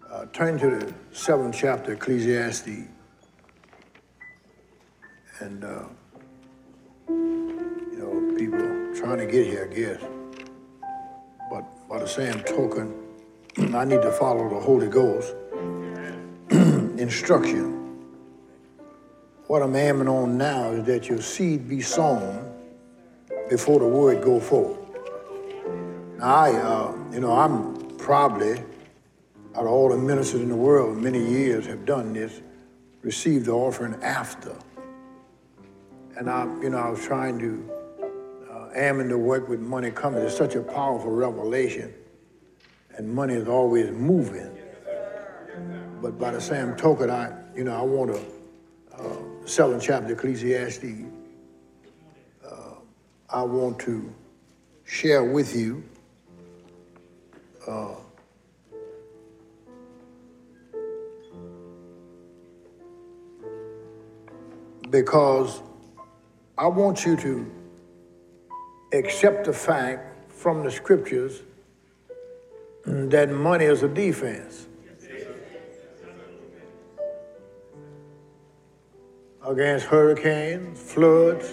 Turn to the 7th chapter, Ecclesiastes. And, people trying to get here, I guess. But by the same token, I need to follow the Holy Ghost instruction. What I'm aiming on now is that your seed be sown before the word go forth. Now, I'm probably, out of all the ministers in the world, many years have done this, received the offering after. And I was trying to aiming to work with money coming. It's such a powerful revelation, and money is always moving. But by the same token, I want to 7th chapter Ecclesiastes. I want to share with you because I want you to accept the fact from the scriptures that money is a defense against hurricanes, floods.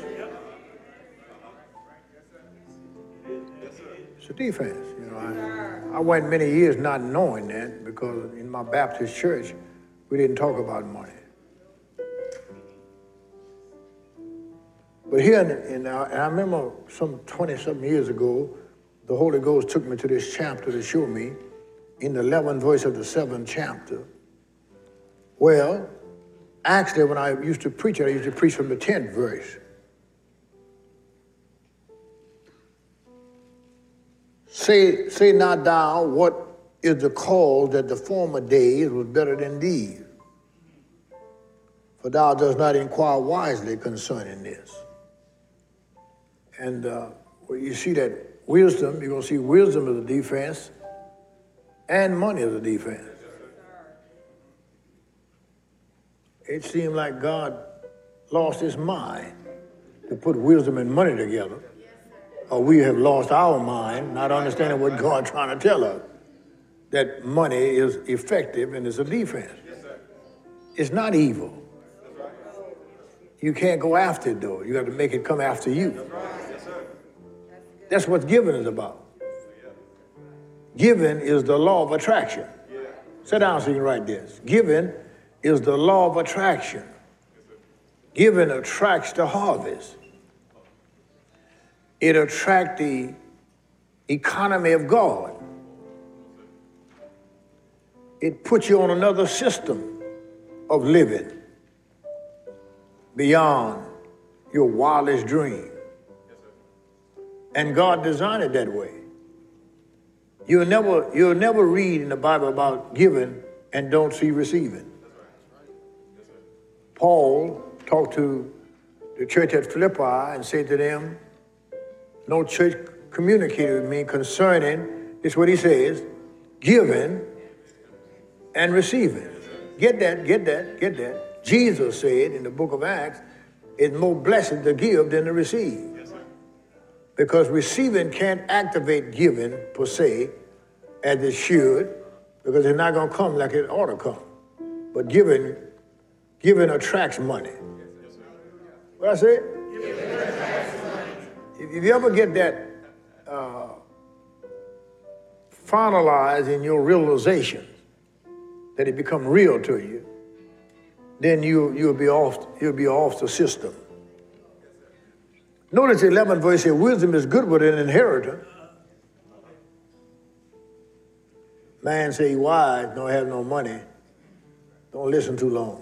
It's a defense. I went many years not knowing that because in my Baptist church, we didn't talk about money. But here, and I remember some 20-something years ago, the Holy Ghost took me to this chapter to show me in the 11th verse of the 7th chapter. Well, actually, when I used to preach from the 10th verse. Say not thou, what is the cause that the former days was better than these? For thou dost not inquire wisely concerning this. And you see that wisdom, you're going to see wisdom as a defense and money as a defense. It seemed like God lost his mind to put wisdom and money together. Or we have lost our mind, not understanding what God's trying to tell us, that money is effective and is a defense. It's not evil. You can't go after it, though. You got to make it come after you. That's what giving is about. Giving is the law of attraction. Sit down so you can write this. Giving is the law of attraction. Giving attracts the harvest. It attracts the economy of God. It puts you on another system of living beyond your wildest dream. And God designed it that way. You'll never read in the Bible about giving and don't see receiving. Paul talked to the church at Philippi and said to them, no church communicated with me concerning, this is what he says, giving and receiving. Get that. Jesus said in the book of Acts, it's more blessed to give than to receive. Because receiving can't activate giving per se, as it should, because it's not going to come like it ought to come. But giving attracts money. What I say? Giving attracts money. If you ever get that finalized in your realization, that it become real to you, then you'll be off the system. Notice the 11th verse here, wisdom is good with an inheritance. Man say he wise, don't have no money. Don't listen too long.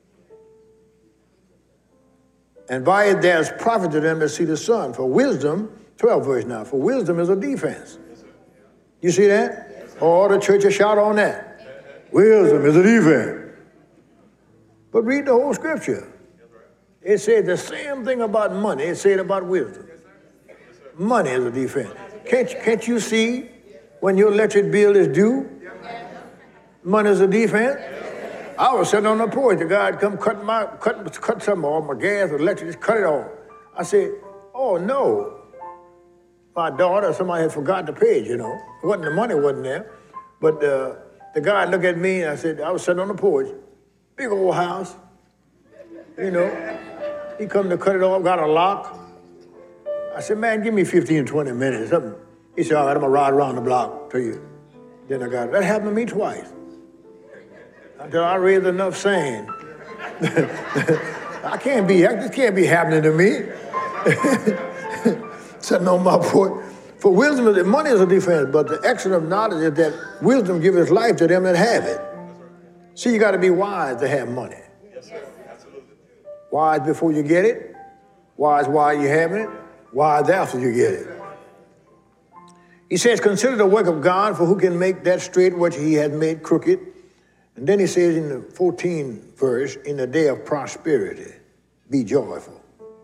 And by it there's profit to them that see the sun. For wisdom, 12th verse now, for wisdom is a defense. You see that? Or the church will shout on that. Wisdom is a defense. But read the whole scripture. It said the same thing about money. It said about wisdom. Money is a defense. Can't you see when your electric bill is due? Money is a defense. I was sitting on the porch. The guy had come cut some off my gas, electric, just cut it off. I said, oh no. My daughter, somebody had forgotten to pay it, The money wasn't there. But the The guy looked at me and I said, I was sitting on the porch, big old house, you know. He come to cut it off, got a lock. I said, man, give me 15, 20 minutes. Something. He said, all right, I'm gonna ride around the block to you. Then I got it. That happened to me twice. Until I raised enough sand. This can't be happening to me. Sitting on my porch. For wisdom, money is a defense, but the excellent knowledge is that wisdom gives life to them that have it. See, you got to be wise to have money. Yes, sir. Absolutely. Wise before you get it, wise while you're having it, wise after you get it. He says, consider the work of God, for who can make that straight which he has made crooked. And then he says in the 14th verse, in the day of prosperity, be joyful.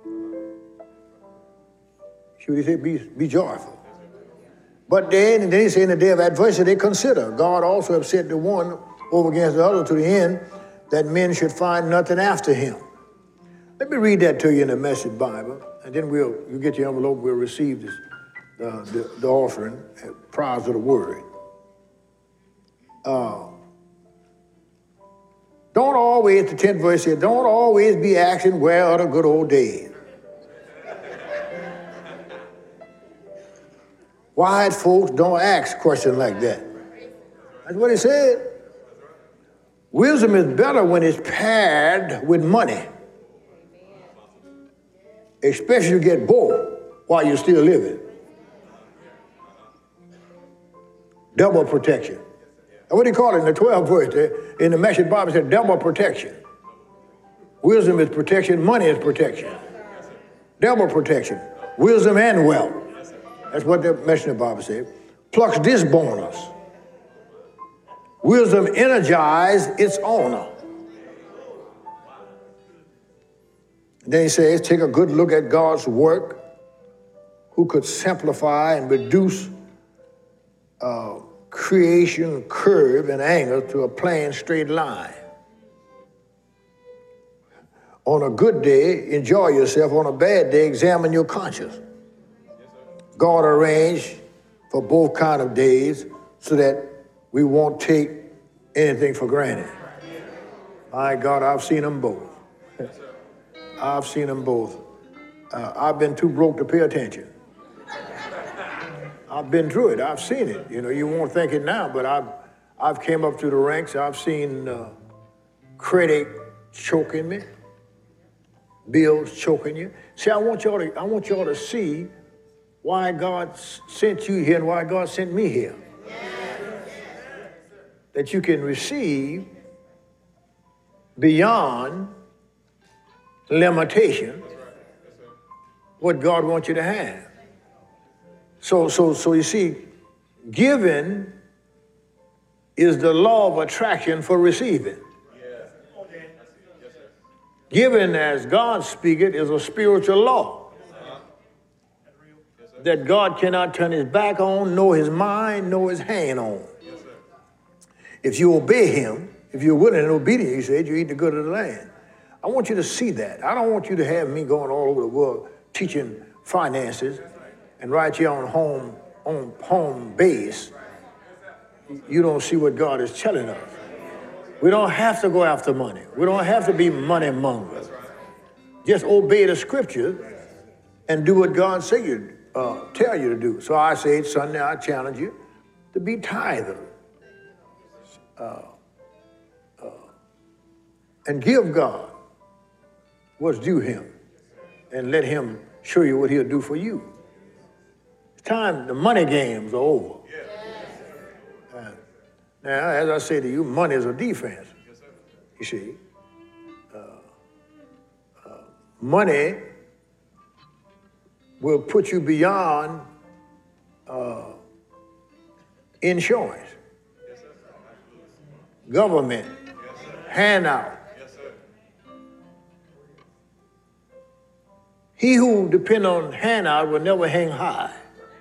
Should he say, be joyful? But then he said, in the day of adversity, consider. God also have set the one over against the other to the end that men should find nothing after him. Let me read that to you in the Message Bible, and then you get your envelope, we'll receive this, the offering, prize of the word. Don't always, the 10th verse says, don't always be asking where are the good old days. Wise folks don't ask questions like that. That's what he said. Wisdom is better when it's paired with money. Especially if you get both while you're still living. Double protection. And what do you call it in the 12th verse? In the Message Bible, it said double protection. Wisdom is protection, money is protection. Double protection. Wisdom and wealth. That's what the Message Bible said. Plucks this bonus. Wisdom energizes its owner. Then he says, take a good look at God's work, who could simplify and reduce creation, curve, and angle to a plain, straight line. On a good day, enjoy yourself. On a bad day, examine your conscience. God arranged for both kind of days so that we won't take anything for granted. My God, I've seen them both. I've seen them both. I've been too broke to pay attention. I've been through it. I've seen it. You know, you won't think it now, but I've came up through the ranks. I've seen credit choking me, bills choking you. See, I want y'all to see why God sent you here and why God sent me here. That you can receive beyond limitation what God wants you to have. So you see, giving is the law of attraction for receiving. Giving, as God speaketh, is a spiritual law that God cannot turn his back on, nor his mind, nor his hand on. If you obey him, if you're willing and obedient, he said, you eat the good of the land. I want you to see that. I don't want you to have me going all over the world teaching finances and right here on home base, you don't see what God is telling us. We don't have to go after money. We don't have to be money mongers. Just obey the scriptures and do what God tell you to do. So I say Sunday, I challenge you to be tither. And give God what's due him. And let him show you what he'll do for you. It's time, the money games are over. Now, as I say to you, money is a defense. You see, money will put you beyond insurance, government, handout. He who depends on handout will never hang high.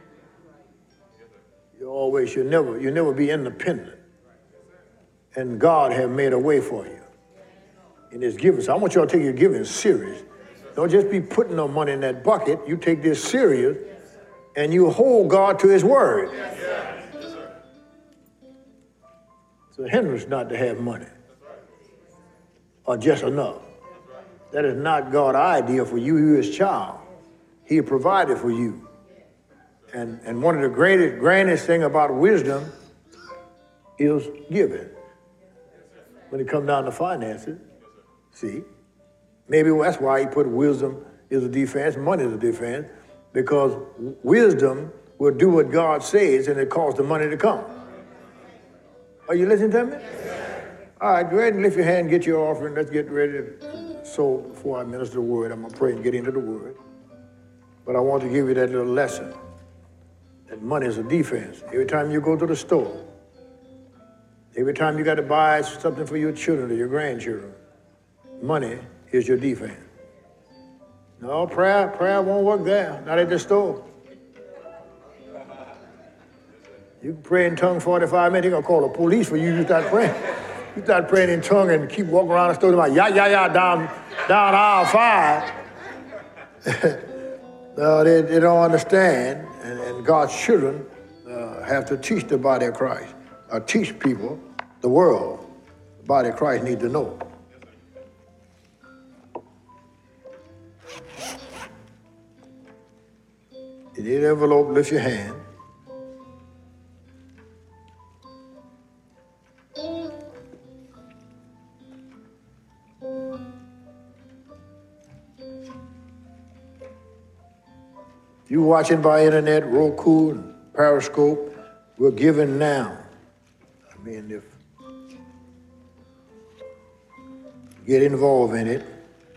You'll never be independent. And God have made a way for you in his giving. So I want y'all to take your giving serious. Don't just be putting no money in that bucket. You take this serious and you hold God to his word. It's a hindrance not to have money or just enough. That is not God's idea for you, you his child. He provided for you. And one of the grandest thing about wisdom is giving. When it comes down to finances, see? Maybe that's why he put wisdom is a defense, money is a defense, because wisdom will do what God says and it causes the money to come. Are you listening to me? All right, go ahead and lift your hand and get your offering. Let's get ready to sow before I minister the word. I'm going to pray and get into the word. But I want to give you that little lesson. That money is a defense. Every time you go to the store, every time you got to buy something for your children or your grandchildren, money is your defense. No, prayer won't work there, not at the store. You can pray in tongues 45 minutes, they're going to call the police for you. You start praying. You start praying in tongue and keep walking around the store like, down aisle 5. No, they don't understand, and God's children have to teach the body of Christ, or teach people, the world, the body of Christ need to know. In the envelope, lift your hand. You watching by internet, Roku, and Periscope, we're giving now. I mean, if you get involved in it,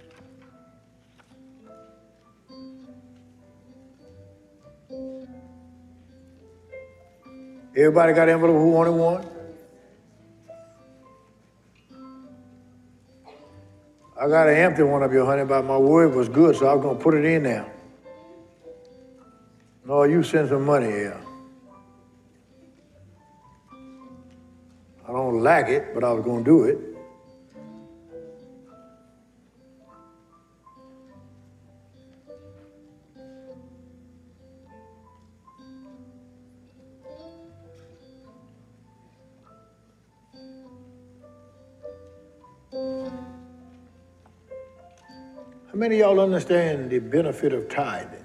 everybody got an envelope who wanted one? I got an empty one up here, honey, but my word was good, so I was going to put it in there. No, you send some money here. I don't like it, but I was going to do it. How many of y'all understand the benefit of tithing?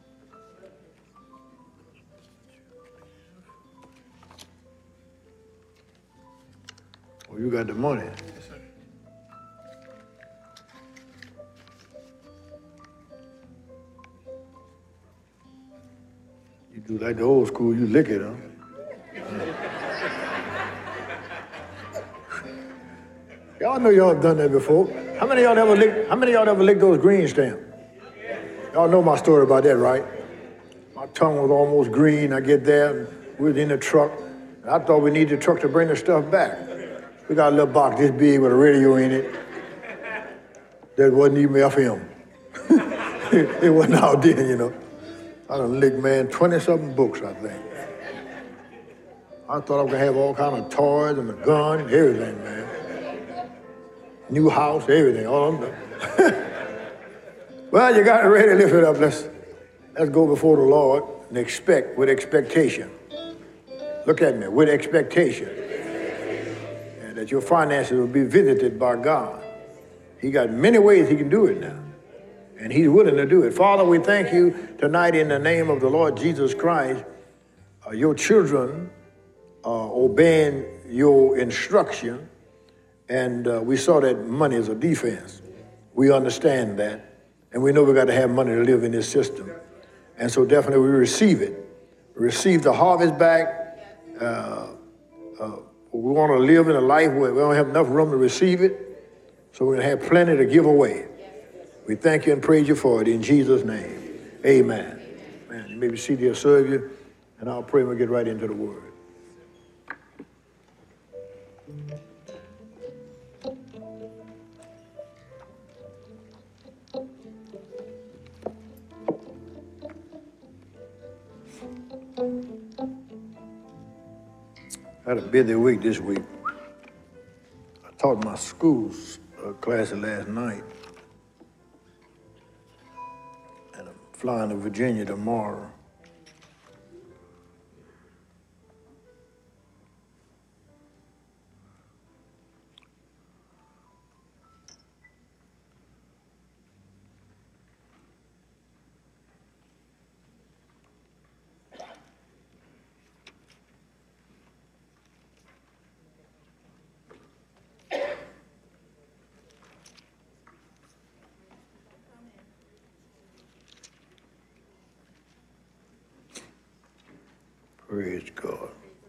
Well, you got the money. Yes, sir. You do like the old school, you lick it, huh? Y'all know y'all have done that before. How many of y'all ever licked those green stamps? Y'all know my story about that, right? My tongue was almost green. I get there, and we was in the truck. And I thought we needed the truck to bring the stuff back. We got a little box this big with a radio in it. That wasn't even FM. It wasn't out there, you know. I done licked, man, 20-something books, I think. I thought I was gonna have all kind of toys and a gun and everything, man. New house, everything, all of them. Well, you got it ready, lift it up. Let's go before the Lord and expect with expectation. Look at me, with expectation. And that your finances will be visited by God. He got many ways he can do it now. And he's willing to do it. Father, we thank you tonight in the name of the Lord Jesus Christ. Your children are obeying your instruction. And we saw that money is a defense. We understand that. And we know we got to have money to live in this system. And so definitely we receive it. We receive the harvest back. We want to live in a life where we don't have enough room to receive it. So we're going to have plenty to give away. We thank you and praise you for it in Jesus' name. Amen. Man, you may be seated here, serve you. And I'll pray and we'll get right into the word. I had a busy week this week. I taught my school class last night. And I'm flying to Virginia tomorrow. Praise God.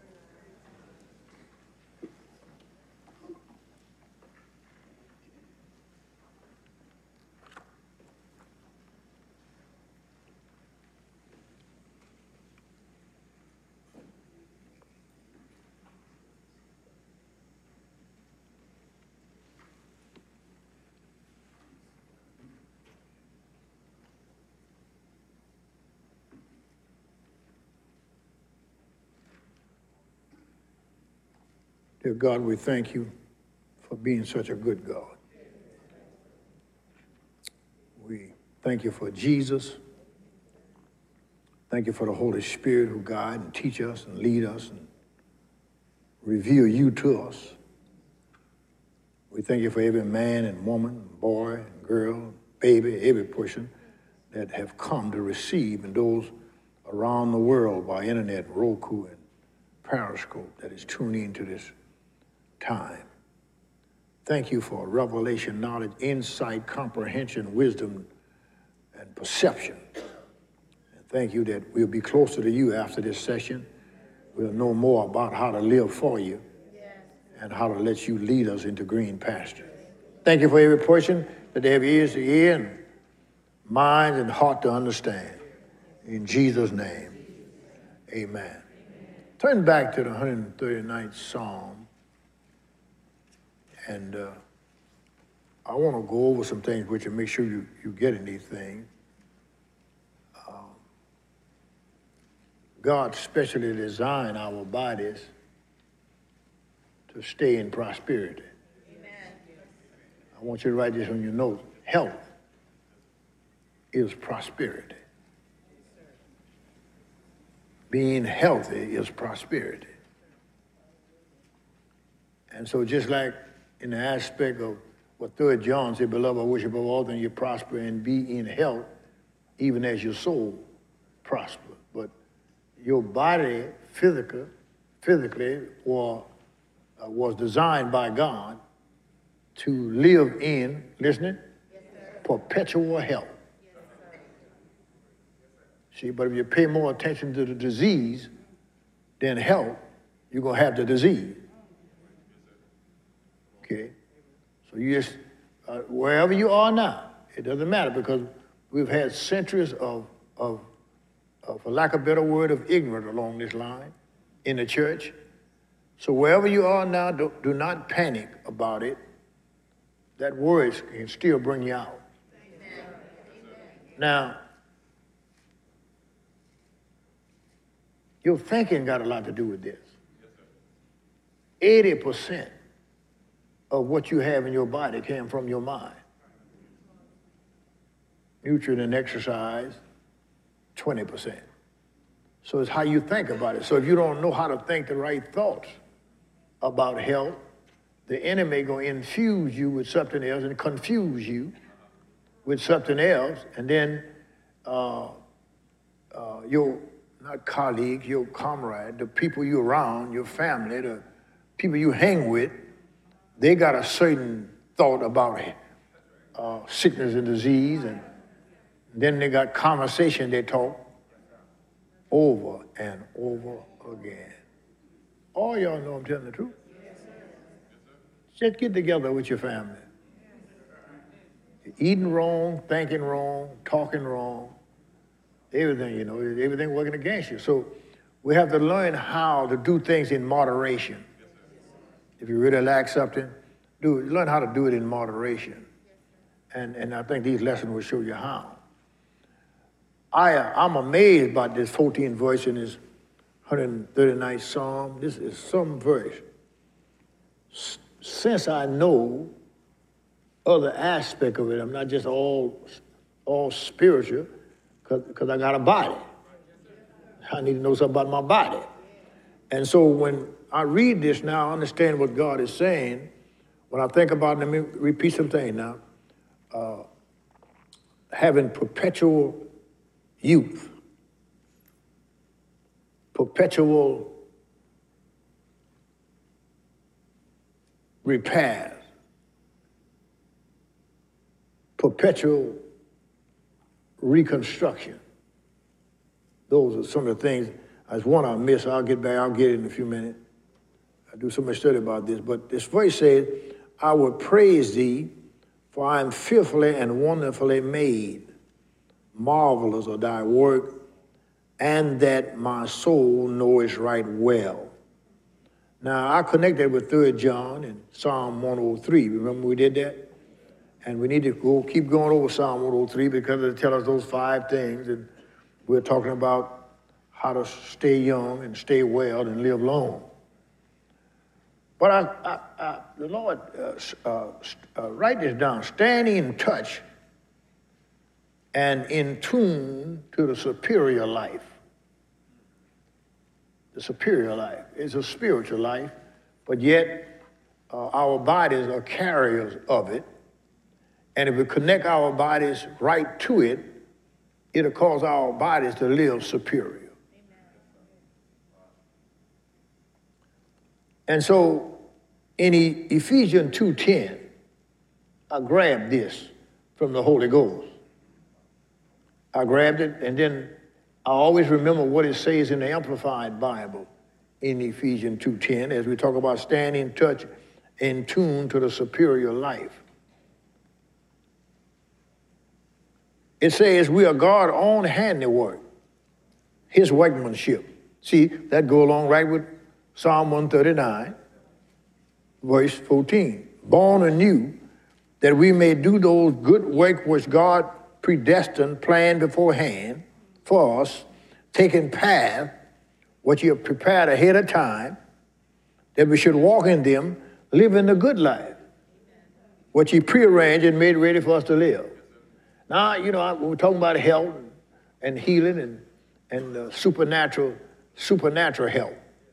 Dear God, we thank you for being such a good God. We thank you for Jesus. Thank you for the Holy Spirit who guide and teach us and lead us and reveal you to us. We thank you for every man and woman, boy and girl, baby, every person that have come to receive, and those around the world by internet, Roku, and Periscope that is tuning into this time. Thank you for revelation, knowledge, insight, comprehension, wisdom, and perception. And thank you that we'll be closer to you after this session. We'll know more about how to live for you and how to let you lead us into green pasture. Thank you for every person that they have ears to hear and minds and heart to understand. In Jesus' name, amen. Turn back to the 139th Psalm, and I want to go over some things with you, make sure you get these things. God specially designed our bodies to stay in prosperity. Amen. I want you to write this on your notes. Health is prosperity. Being healthy is prosperity. And so just like in the aspect of what 3 John said, beloved, I wish above all things you prosper and be in health, even as your soul prosper. But your body physically was designed by God to live in, listening, perpetual health. See, but if you pay more attention to the disease than health, you're going to have the disease. Okay? So you just, wherever you are now, it doesn't matter, because we've had centuries of for lack of a better word, of ignorance along this line in the church. So wherever you are now, do not panic about it. That word can still bring you out. Amen. Now, your thinking got a lot to do with this. 80% of what you have in your body came from your mind. Nutrient and exercise, 20%. So it's how you think about it. So if you don't know how to think the right thoughts about health, the enemy gonna infuse you with something else and confuse you with something else, and then your, not colleague, your comrade, the people you around, your family, the people you hang with, they got a certain thought about sickness and disease, and then they got conversation they talk over and over again. All y'all know I'm telling the truth. Just get together with your family. You're eating wrong, thinking wrong, talking wrong, everything, everything working against you. So we have to learn how to do things in moderation. If you really like something, learn how to do it in moderation. And I think these lessons will show you how. I'm amazed by this 14th verse in this 139th Psalm. This is some verse. Since I know other aspect of it, I'm not just all spiritual, because I got a body. I need to know something about my body. And so when I read this now, I understand what God is saying. When I think about it, let me repeat some things now. Having perpetual youth, perpetual repairs, perpetual reconstruction. Those are some of the things There's one I missed. I'll get back. I'll get it in a few minutes. I do so much study about this. But this verse says, I will praise thee, for I am fearfully and wonderfully made. Marvelous are thy work, and that my soul knoweth right well. Now, I connected with 3 John and Psalm 103. Remember we did that? And we need to keep going over Psalm 103 because it tells us those 5 things. And we're talking about how to stay young and stay well and live long. But the Lord, write this down, stand in touch and in tune to the superior life. The superior life is a spiritual life, but yet our bodies are carriers of it. And if we connect our bodies right to it, it'll cause our bodies to live superior. And so in Ephesians 2:10, I grabbed this from the Holy Ghost. I grabbed it, and then I always remember what it says in the Amplified Bible in Ephesians 2:10 as we talk about staying in touch, in tune to the superior life. It says we are God's own handiwork, his workmanship. See, that go along right with Psalm 139, verse 14. Born anew, that we may do those good works which God predestined, planned beforehand for us, taking path what you have prepared ahead of time, that we should walk in them, living the good life, what you prearranged and made ready for us to live. Now, we're talking about health and healing and supernatural health.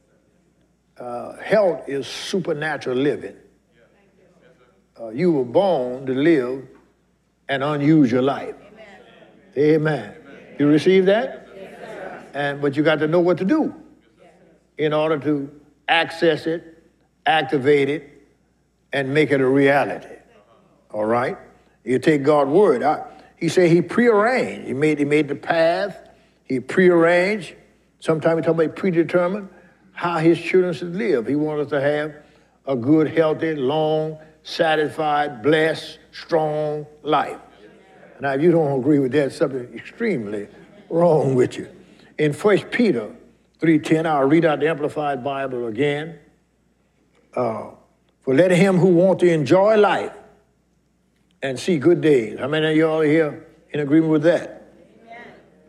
Health is supernatural living. You were born to live an unusual life. Amen. You receive that? But you got to know what to do in order to access it, activate it, and make it a reality. All right? You take God's word. He said he prearranged. He made the path. He prearranged. Sometimes we talk about predetermined how his children should live. He wants us to have a good, healthy, long, satisfied, blessed, strong life. Now, if you don't agree with that, something extremely wrong with you. In 1 Peter 3:10, I'll read out the Amplified Bible again. For let him who want to enjoy life and see good days. How many of y'all are here in agreement with that? Amen.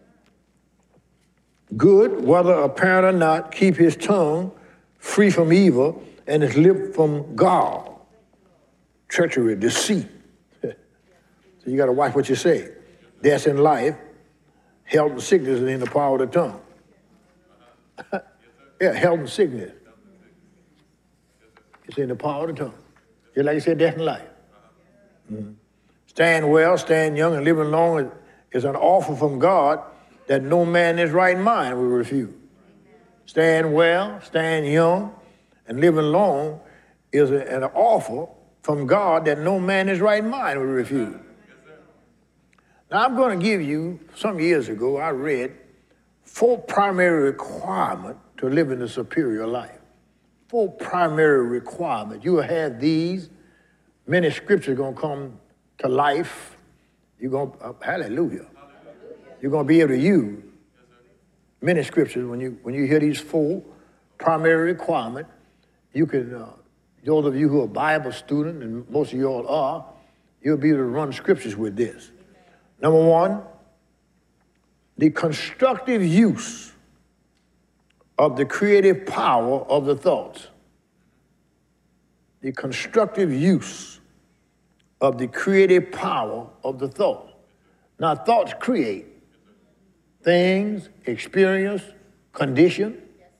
Good, whether apparent or not, keep his tongue free from evil and his lip from gall, treachery, deceit. So you got to watch what you say. Death in life, health and sickness is in the power of the tongue. Yeah, health and sickness. It's in the power of the tongue. Just like you said, death and life. Mm-hmm. Stand well, stand young, and living long is an offer from God that no man in his right mind will refuse. Stand well, stand young, and living long is an offer from God that no man in his right mind will refuse. Now, I'm going to give you, some years ago, I read 4 primary requirements to live in a superior life. 4 primary requirements. You will have these. Many scriptures are going to come to life. You're going to, hallelujah. You're going to be able to use many scriptures. When you hear these 4 primary requirements, you can, those of you who are Bible students, and most of you all are, you'll be able to run scriptures with this. Number 1, the constructive use of the creative power of the thoughts. The constructive use of the creative power of the thoughts. Now, thoughts create things, experience, condition.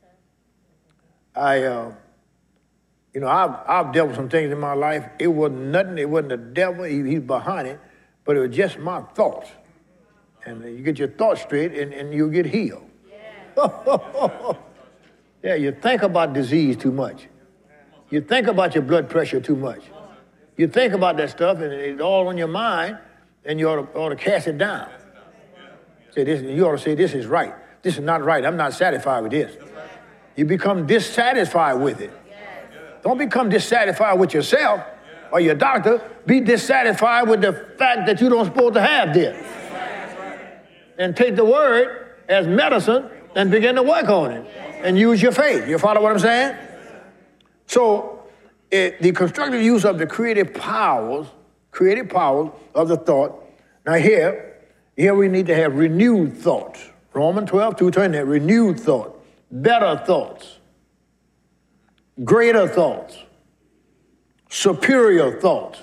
I've dealt with some things in my life. It wasn't nothing. It wasn't the devil. He's behind it. But it was just my thoughts. And you get your thoughts straight and you'll get healed. Yeah. Yeah, you think about disease too much. You think about your blood pressure too much. You think about that stuff and it's all on your mind and you ought to cast it down. Say this, you ought to say this is right. This is not right. I'm not satisfied with this. You become dissatisfied with it. Don't become dissatisfied with yourself or your doctor. Be dissatisfied with the fact that you don't supposed to have this. And take the word as medicine and begin to work on it and use your faith. You follow what I'm saying? So the constructive use of the creative powers of the thought. Now here we need to have renewed thoughts. Romans 12:2 turn that renewed thought, better thoughts, greater thoughts, superior thoughts.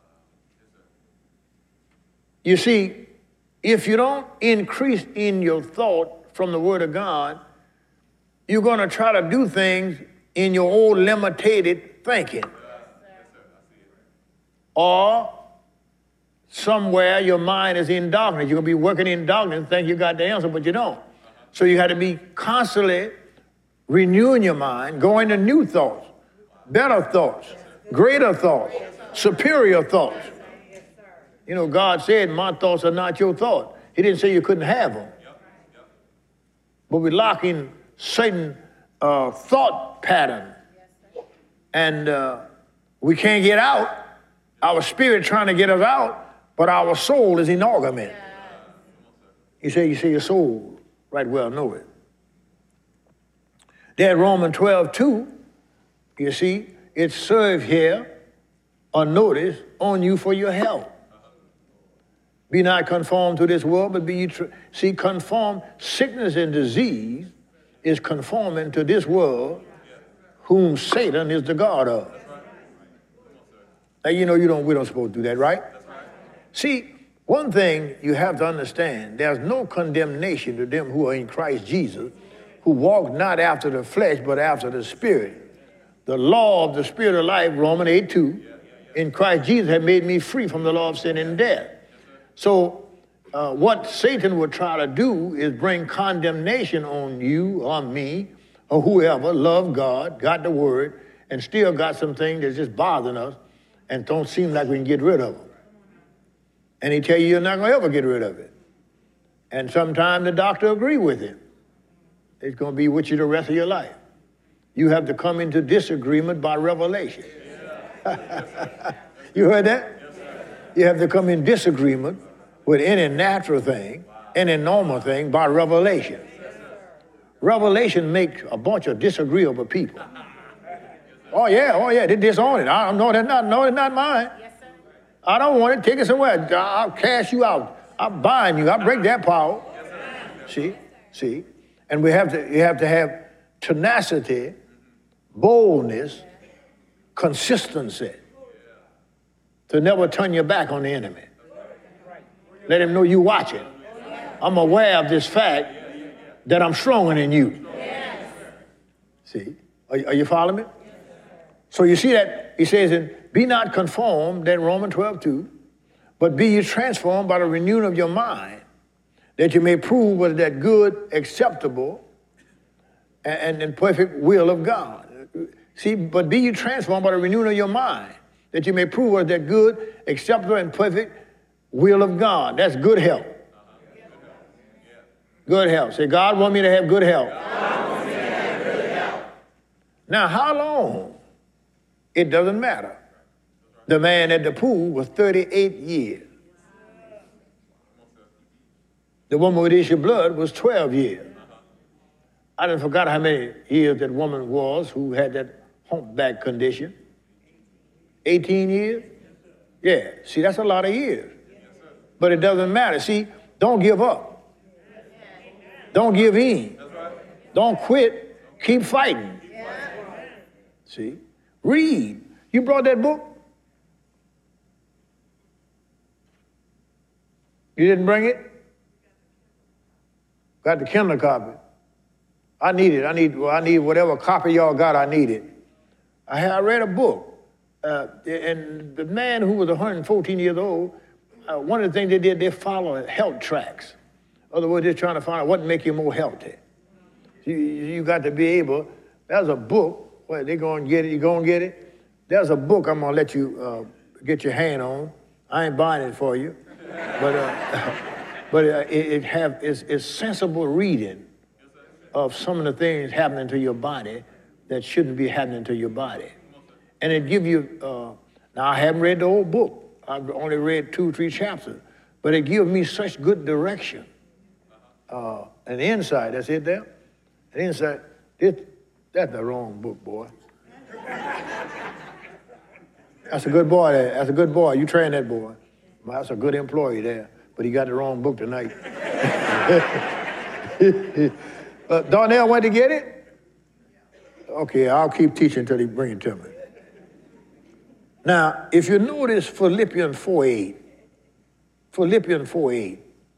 You see, if you don't increase in your thought from the Word of God, you're going to try to do things in your old limited thinking. Or somewhere your mind is in darkness. You're going to be working in darkness, think you got the answer, but you don't. So you got to be constantly renewing your mind, going to new thoughts, better thoughts, greater thoughts, superior thoughts. You know, God said, my thoughts are not your thoughts. He didn't say you couldn't have them. But we're locking Satan's thought pattern. And we can't get out. Our spirit trying to get us out, but our soul is in argument. You say your soul, right well know it. There Romans 12:2, you see, it serves here a notice on you for your health. Be not conformed to this world, but be ye see, conform, sickness and disease is conforming to this world, whom Satan is the god of. Now, you know we don't supposed to do that, right? See, one thing you have to understand, there's no condemnation to them who are in Christ Jesus, who walk not after the flesh, but after the Spirit. The law of the Spirit of life, Romans 8:2, in Christ Jesus have made me free from the law of sin and death. So what Satan would try to do is bring condemnation on you or me or whoever loved God, got the word, and still got some things that's just bothering us and don't seem like we can get rid of them. And he tell you you're not going to ever get rid of it. And sometimes the doctor agree with him. It's going to be with you the rest of your life. You have to come into disagreement by revelation. You heard that? You have to come in disagreement with any natural thing, any normal thing by revelation. Revelation makes a bunch of disagreeable people. Oh yeah, they disown it. No, that's not mine. I don't want it. Take it somewhere. I'll cast you out. I'll bind you. I'll break that power. See? And you have to have tenacity, boldness, consistency to never turn your back on the enemy. Let him know you watching. I'm aware of this fact that I'm stronger than you. See? Are you following me? So you see that he says, be not conformed, then Romans 12:2, but be ye transformed by the renewing of your mind, that you may prove what is that good, acceptable, and perfect will of God. See, but be ye transformed by the renewing of your mind, that you may prove what is that good, acceptable, and perfect will of God. That's good health. Good health. Say, God want me to have good health. God wants me to have good health. Now, how long? It doesn't matter. The man at the pool was 38 years. The woman with issue of blood was 12 years. I done forgot how many years that woman was who had that humpback condition. 18 years? Yeah, see, that's a lot of years. But it doesn't matter. See, don't give up. Don't give in. Don't quit. Keep fighting. See? Read. You brought that book? You didn't bring it? Got the Kindle copy. I need it. I need whatever copy y'all got, I need it. I read a book. And the man who was 114 years old, one of the things they did, they followed health tracks. In other words, they're trying to find out what make you more healthy. You got to be able, there's a book, well, they're going to get it, you're going to get it. There's a book I'm going to let you get your hand on. I ain't buying it for you. But it's sensible reading of some of the things happening to your body that shouldn't be happening to your body. And it give you, now I haven't read the whole book. I've only read 2 or 3 chapters, but it gives me such good direction. And insight, that's it there? And insight, that's the wrong book, boy. That's a good boy there. That's a good boy. You train that boy. Well, that's a good employee there, but he got the wrong book tonight. Darnell went to get it? Okay, I'll keep teaching until he bring it to me. Now, if you notice Philippians 4:8, Philippians 4:8,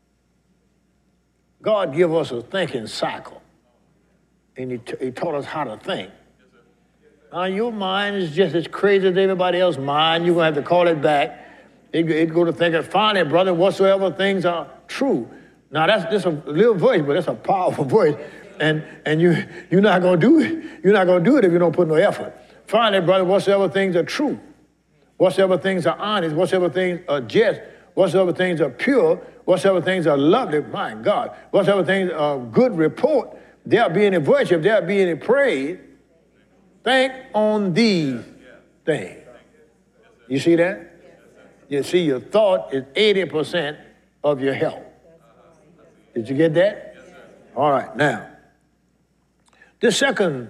God give us a thinking cycle, and he taught us how to think. Now, your mind is just as crazy as everybody else's mind. You're going to have to call it back. It go to thinking, finally, brother, whatsoever things are true. Now, that's just a little voice, but that's a powerful voice. And you're not going to do it. You're not going to do it if you don't put no effort. Finally, brother, whatsoever things are true, whatsoever things are honest, whatsoever things are just, whatsoever things are pure, whatsoever things are lovely, my God, whatsoever things are good report, there be any virtue, if there be any praise, think on these things. You see that? You see, your thought is 80% of your health. Did you get that? All right, now, the second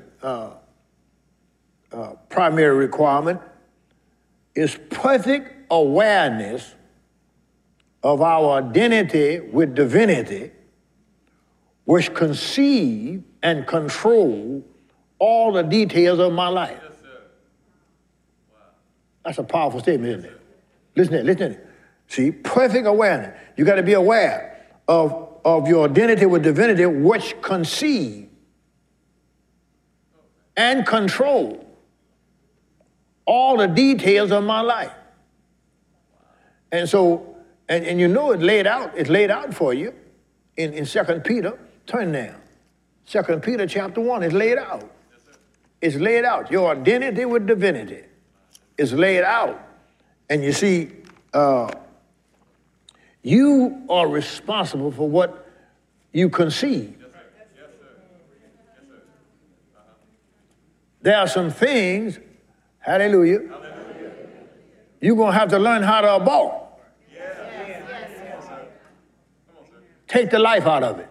primary requirement is perfect awareness of our identity with divinity, which conceive and control all the details of my life. Yes, sir. Wow. That's a powerful statement, isn't it? Listen to it. See, perfect awareness. You got to be aware of your identity with divinity, which conceive and control all the details of my life. And so, and you know it's laid out for you in 2 Peter. Turn now. 2 Peter chapter 1 is laid out. It's laid out. Your identity with divinity is laid out. And you see, you are responsible for what you conceive. Yes, sir. Yes, sir. Yes, sir. There are some things, hallelujah, you're going to have to learn how to abort. Yes. Take the life out of it.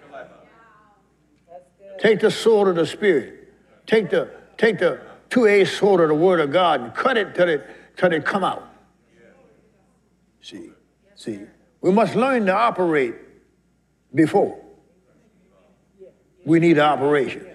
Take the sword of the Spirit. Take the 2A sword of the Word of God and cut it till it come out. See, we must learn to operate before we need an operation.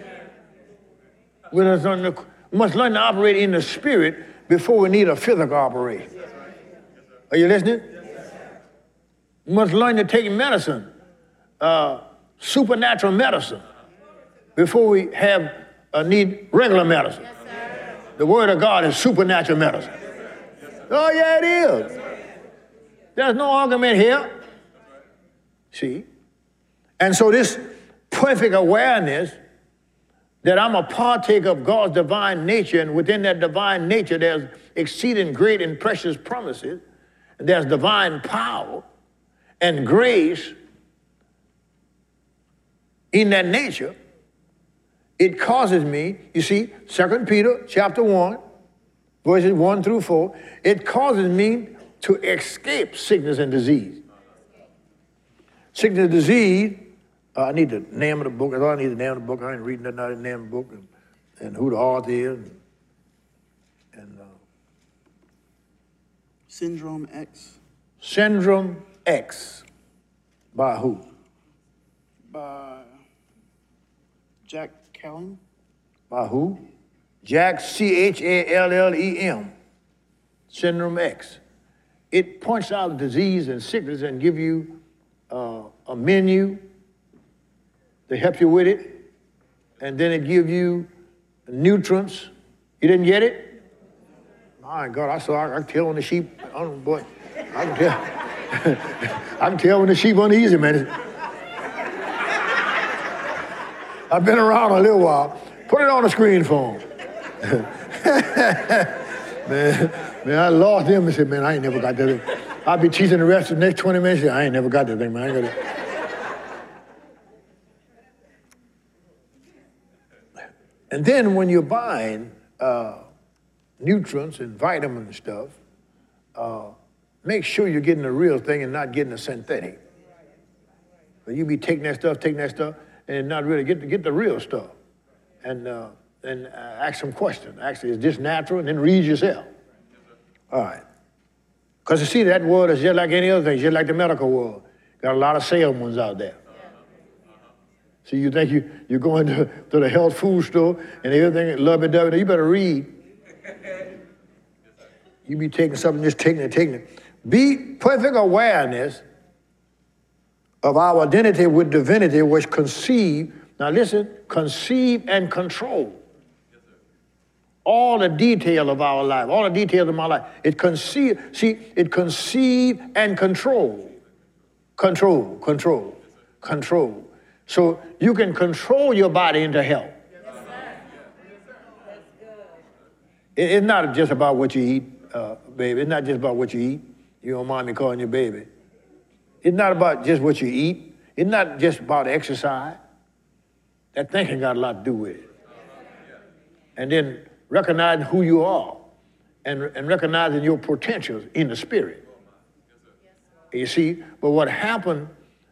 We must learn to operate in the Spirit before we need a physical operation. Are you listening? We must learn to take medicine, supernatural medicine, before we need regular medicine. The Word of God is supernatural medicine. Oh, yeah, it is. There's no argument here. See? And so this perfect awareness that I'm a partaker of God's divine nature, and within that divine nature there's exceeding great and precious promises, and there's divine power and grace in that nature, it causes me, you see, 2 Peter chapter 1, verses 1 through 4, it causes me to escape sickness and disease. Sickness and disease, I need the name of the book. That's all I need, the name of the book. I ain't reading that, not the name of the book, and who the author is. Syndrome X. Syndrome X. By who? By Jack Callum. By who? Jack, C-H-A-L-L-E-M. Syndrome X. It points out disease and sickness and give you a menu to help you with it. And then it gives you nutrients. You didn't get it? My God, I can tell when the sheep, boy, I can tell. I can tell when the sheep uneasy, man. I've been around a little while. Put it on the screen for him. Man, I lost him and said, man, I ain't never got that thing. I'll be teaching the rest of the next 20 minutes. I ain't never got that thing, man. I ain't got it. And then when you're buying nutrients and vitamins and stuff, make sure you're getting the real thing and not getting the synthetic. But you be taking that stuff, and not really get the real stuff. And ask some questions. Actually, is this natural? And then read yourself. All right. Because you see, that world is just like any other thing, just like the medical world. Got a lot of salesmen out there. So you think you're going to the health food store and everything, lovey-dovey. You better read. You be taking something, just taking it. Be perfect awareness of our identity with divinity, which conceive, now listen, conceive and control all the detail of our life, all the details of my life. It conceive and control. Control. So you can control your body into health. It's not just about what you eat, baby. It's not just about what you eat. You don't mind me calling you baby. It's not about just what you eat. It's not just about exercise. That thinking got a lot to do with it. And then recognizing who you are and recognizing your potentials in the spirit. You see, but what happened,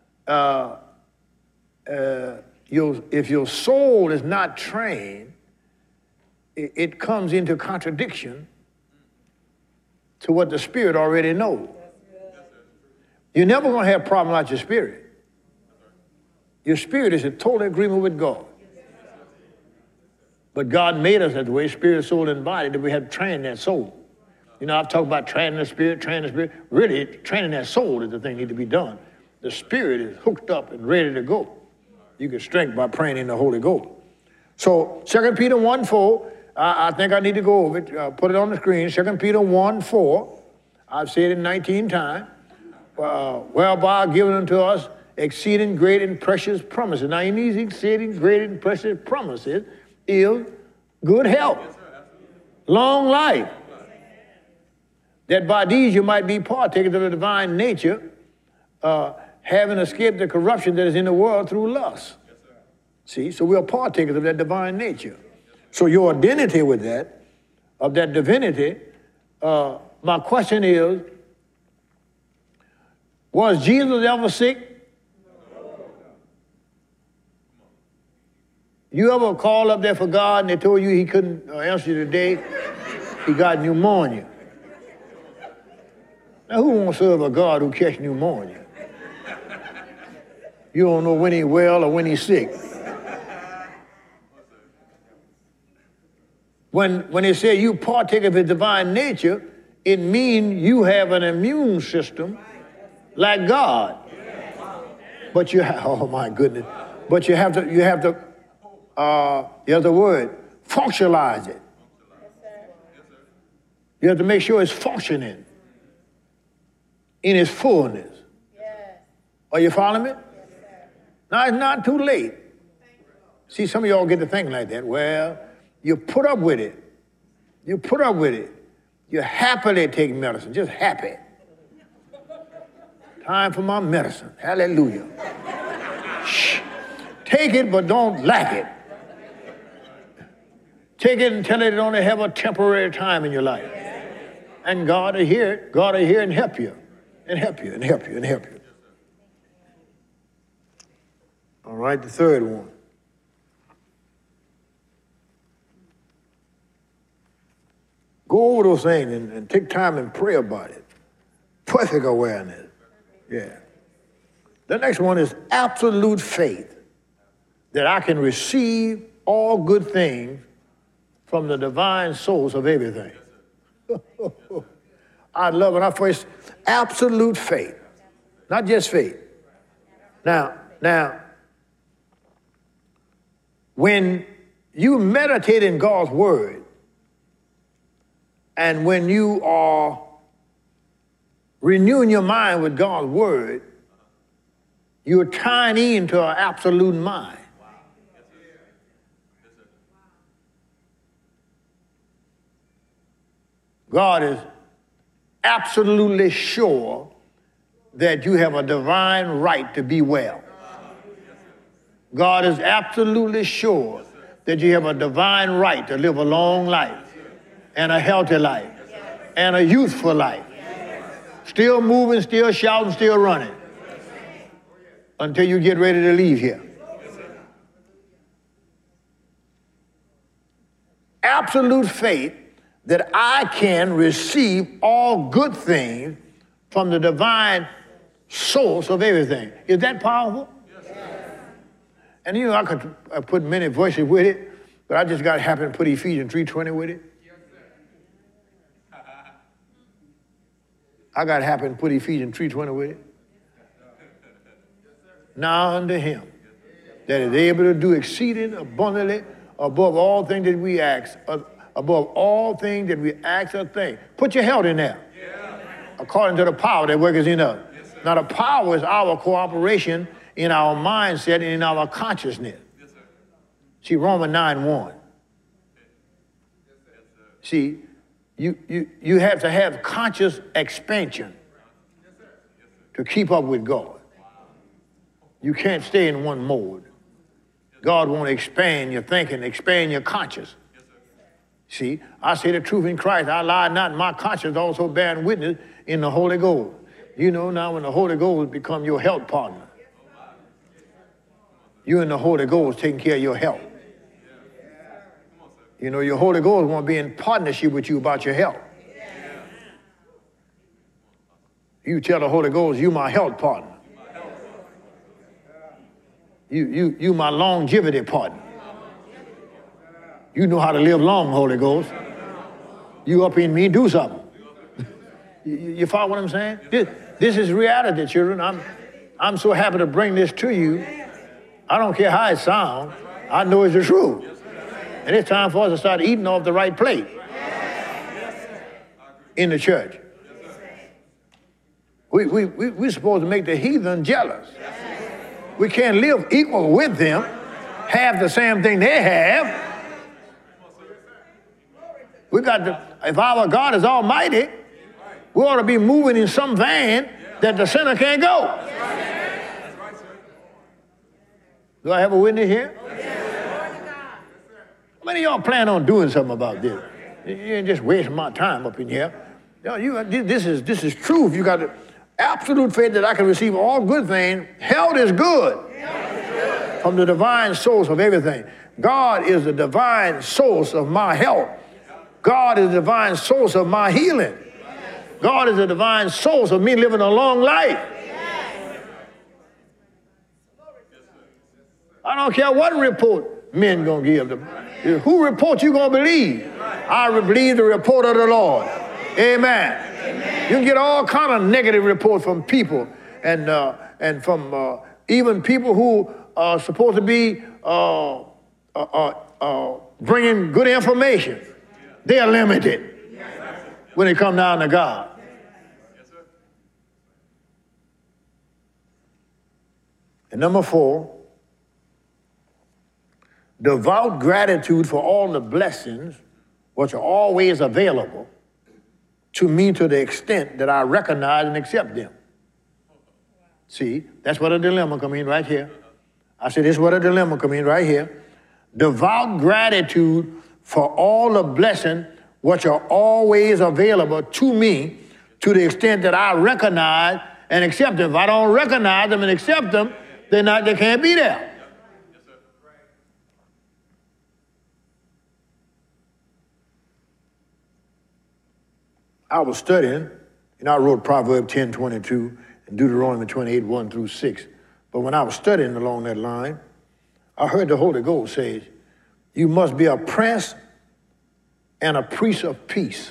if your soul is not trained, it comes into contradiction to what the spirit already knows. You're never going to have a problem with your spirit. Your spirit is in total agreement with God. But God made us that way, spirit, soul, and body, that we have to train that soul. You know, I've talked about training the spirit. Really, training that soul is the thing that needs to be done. The spirit is hooked up and ready to go. You get strength by praying in the Holy Ghost. So 2 Peter 1:4, I think I need to go over it. Put it on the screen. 2 Peter 1:4. I've said it 19 times. Whereby given unto us exceeding great and precious promises. Now, in these exceeding great and precious promises is good health, long life, that by these you might be partakers of the divine nature, having escaped the corruption that is in the world through lust. See, so we are partakers of that divine nature. So your identity with that, of that divinity, my question is, was Jesus ever sick? You ever call up there for God and they told you he couldn't answer you today? He got pneumonia. Now, who wants to serve a God who catch pneumonia? You don't know when he's well or when he's sick. When they say you partake of his divine nature, it means you have an immune system like God. But you have, oh my goodness, but you have to the word, functionalize it. You have to make sure it's functioning in its fullness. Are you following me? Now, it's not too late. See, some of y'all get to think like that. Well, you put up with it. You're happily taking medicine, just happy. Time for my medicine. Hallelujah. Shh. Take it, but don't lack it. Take it and tell it only have a temporary time in your life. And God will hear it. God will hear and help you. And help you. All right, the third one. Go over those things and take time and pray about it. Perfect awareness. Yeah. The next one is absolute faith, that I can receive all good things from the divine source of everything. I love it. I first, absolute faith, not just faith. Now, when you meditate in God's word, and when you are renewing your mind with God's word, you're tying into an absolute mind. God is absolutely sure that you have a divine right to be well. God is absolutely sure that you have a divine right to live a long life and a healthy life and a youthful life. Still moving, still shouting, still running until you get ready to leave here. Absolute faith that I can receive all good things from the divine source of everything. Is that powerful? And you know, I could put many verses with it, but I just got to happen to put Ephesians 3:20 with it. I got to happen to put Ephesians 3:20 with it. Now unto him that is able to do exceeding abundantly above all things that we ask, above all things that we ask or think. Put your health in there. According to the power that worketh in us. Now the power is our cooperation in our mindset and in our consciousness. See, Romans 9:1. See, you have to have conscious expansion to keep up with God. You can't stay in one mode. God wants to expand your thinking, expand your conscience. See, I say the truth in Christ. I lie not, and my conscience also bearing witness in the Holy Ghost. You know, now when the Holy Ghost become your health partner, you and the Holy Ghost taking care of your health. You know, your Holy Ghost want to be in partnership with you about your health. You tell the Holy Ghost, you my health partner. You my longevity partner. You know how to live long, Holy Ghost. You up in me, do something. You follow what I'm saying? This is reality, children. I'm so happy to bring this to you. I don't care how it sounds. I know it's the truth. And it's time for us to start eating off the right plate in the church. We're supposed to make the heathen jealous. We can't live equal with them, have the same thing they have. We got to, if our God is almighty, we ought to be moving in some van that the sinner can't go. Do I have a witness here? How many of y'all plan on doing something about this? You ain't just wasting my time up in here. This is truth. You got the absolute faith that I can receive all good things. Health is good from the divine source of everything. God is the divine source of my health. God is the divine source of my healing. God is the divine source of me living a long life. I don't care what report men gonna give them. Who report you gonna believe? I believe the report of the Lord. Amen. You can get all kind of negative reports from people and from even people who are supposed to be bringing good information. They are limited when it comes down to God. And number 4, devout gratitude for all the blessings which are always available to me to the extent that I recognize and accept them. See, that's what a dilemma come in right here. I said, this is what a dilemma come in right here. Devout gratitude for all the blessings which are always available to me to the extent that I recognize and accept them. If I don't recognize them and accept them, they can't be there. I was studying, and I wrote Proverbs 10:22 and Deuteronomy 28:1-6. But when I was studying along that line, I heard the Holy Ghost say, you must be a prince and a priest of peace.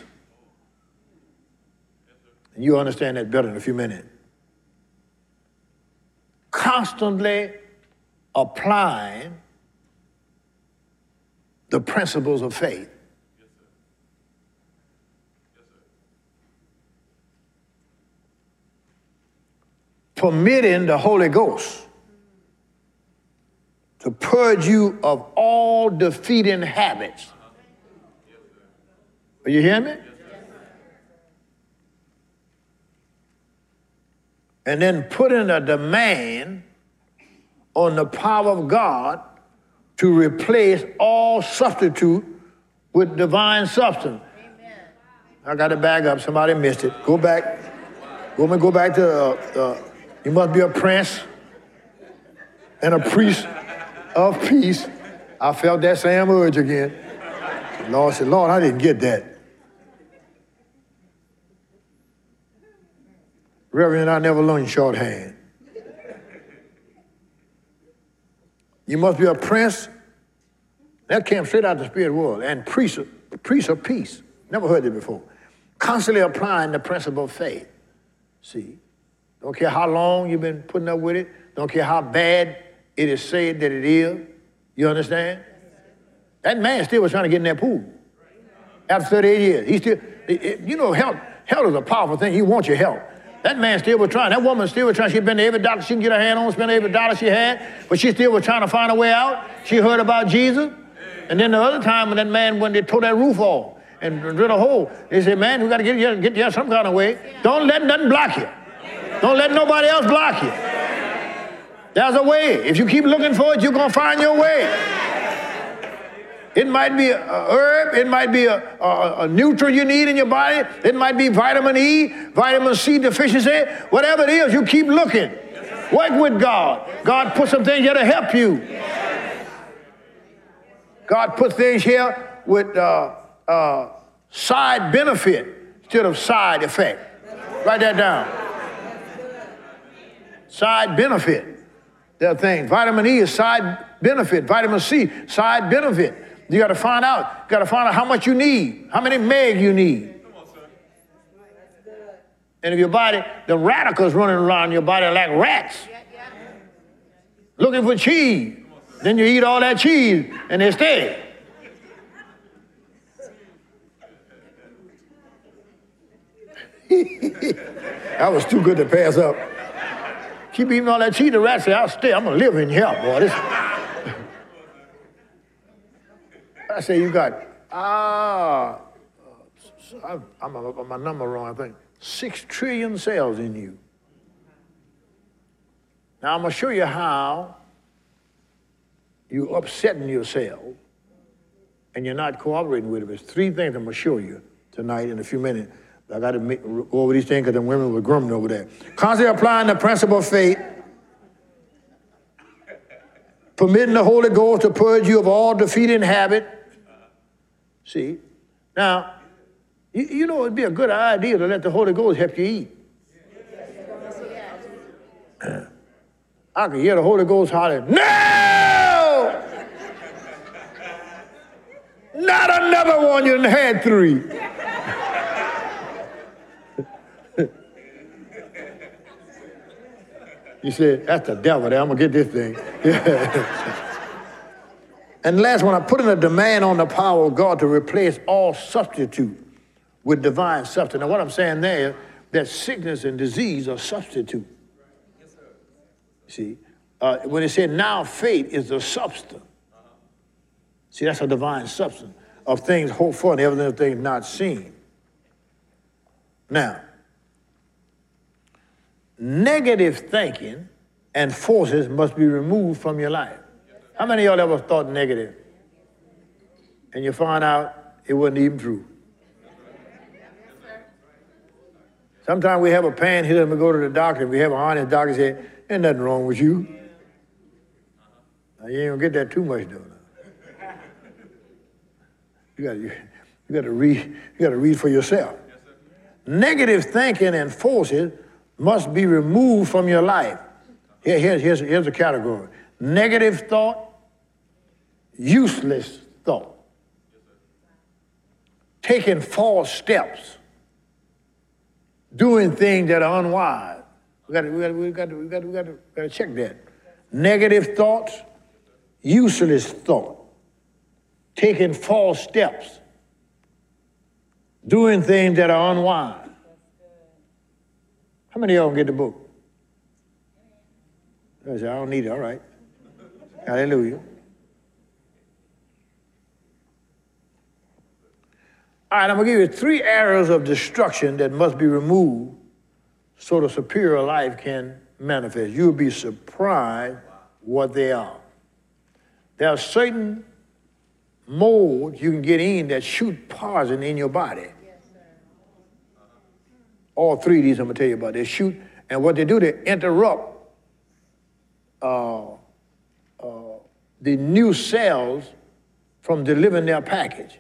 And you'll understand that better in a few minutes. Constantly applying the principles of faith. Permitting the Holy Ghost to purge you of all defeating habits. Are you hearing me? And then putting a demand on the power of God to replace all substitute with divine substance. Amen. I got to back up. Somebody missed it. Go back. Go back to, you must be a prince and a priest of peace. I felt that same urge again. The Lord said, Lord, I didn't get that. Reverend, I never learned shorthand. You must be a prince. That came straight out of the spirit world. And priest of peace. Never heard it before. Constantly applying the principle of faith. See, don't care how long you've been putting up with it. Don't care how bad it is said that it is. You understand? That man still was trying to get in that pool. After 38 years. He still, you know, health is a powerful thing. He wants your help. That man still was trying. That woman still was trying. She'd been to every doctor she can get her hand on, spent every dollar she had, but she still was trying to find a way out. She heard about Jesus. And then the other time when that man, when they tore that roof off and drilled a hole, they said, man, we got to get you some kind of way. Don't let nothing block you. Don't let nobody else block you. There's a way. If you keep looking for it, you're going to find your way. It might be a herb. It might be a nutrient you need in your body. It might be vitamin E, vitamin C deficiency. Whatever it is, you keep looking. Work with God. God put some things here to help you. God put things here with side benefit instead of side effect. Write that down. Side benefit. There are things. Vitamin E is side benefit. Vitamin C, side benefit. You got to find out. How much you need. How many meg you need. And if your body, the radicals running around your body like rats. Looking for cheese. Then you eat all that cheese and they stay. That was too good to pass up. Keep eating all that cheese, the rats say, I'll stay. I'm going to live in here, boy. I say, you got, I'm my number wrong, I think. 6 trillion cells in you. Now, I'm going to show you how you're upsetting yourself and you're not cooperating with it. There's 3 things I'm going to show you tonight in a few minutes. I got to go over these things because the women were grumbling over there. Constantly applying the principle of faith, permitting the Holy Ghost to purge you of all defeating habit. See? Now, you know it'd be a good idea to let the Holy Ghost help you eat. I can hear the Holy Ghost hollering, no! Not another one, you done had 3. You said, that's the devil there, I'm gonna get this thing. And last one, I'm putting a demand on the power of God to replace all substitute with divine substance. Now what I'm saying there is that sickness and disease are substitute. Yes, sir. See, when it said now faith is the substance. See, that's a divine substance of things hoped for and evidence of things not seen. Now, negative thinking and forces must be removed from your life. How many of y'all ever thought negative? And you find out it wasn't even true. Sometimes we have a pain here and we go to the doctor and we have an honest doctor say, ain't nothing wrong with you. Now, you ain't gonna get that too much though. You got to read for yourself. Negative thinking and forces must be removed from your life. Here's a category. Negative thought, useless thought. Taking false steps. Doing things that are unwise. We got to check that. Negative thoughts, useless thought. Taking false steps. Doing things that are unwise. How many of y'all can get the book? I said, I don't need it. All right. Hallelujah. All right, I'm going to give you 3 areas of destruction that must be removed so the superior life can manifest. You'll be surprised what they are. There are certain modes you can get in that shoot poison in your body. All three of these I'm going to tell you about. They shoot, and what they do, they interrupt the new cells from delivering their package.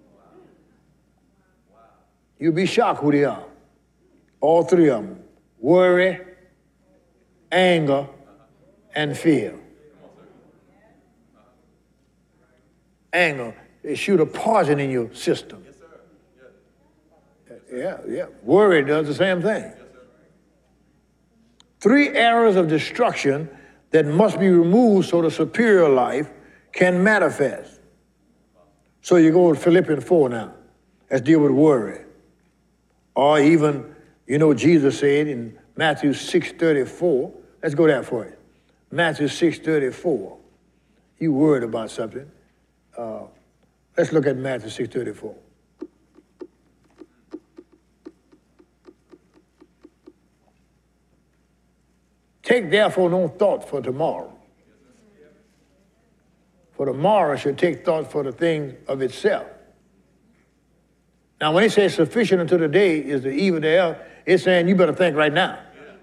You'll be shocked who they are. All three of them. Worry, anger, and fear. Anger, they shoot a poison in your system. Yeah. Worry does the same thing. Three areas of destruction that must be removed so the superior life can manifest. So you go to Philippians 4 now. Let's deal with worry. Or even, Jesus said in Matthew 6:34. Let's go there for it. Matthew 6:34. You worried about something. Let's look at Matthew 6:34. Take therefore no thought for tomorrow. For tomorrow should take thought for the things of itself. Now, when he says sufficient unto the day is the evil thereof, it's saying you better think right now.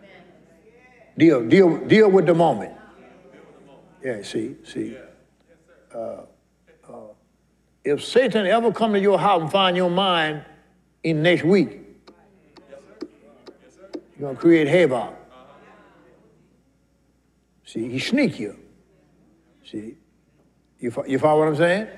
Deal with the moment. Yeah, see. If Satan ever come to your house and find your mind in next week, you're going to create havoc. See, he sneak you. See, you follow what I'm saying?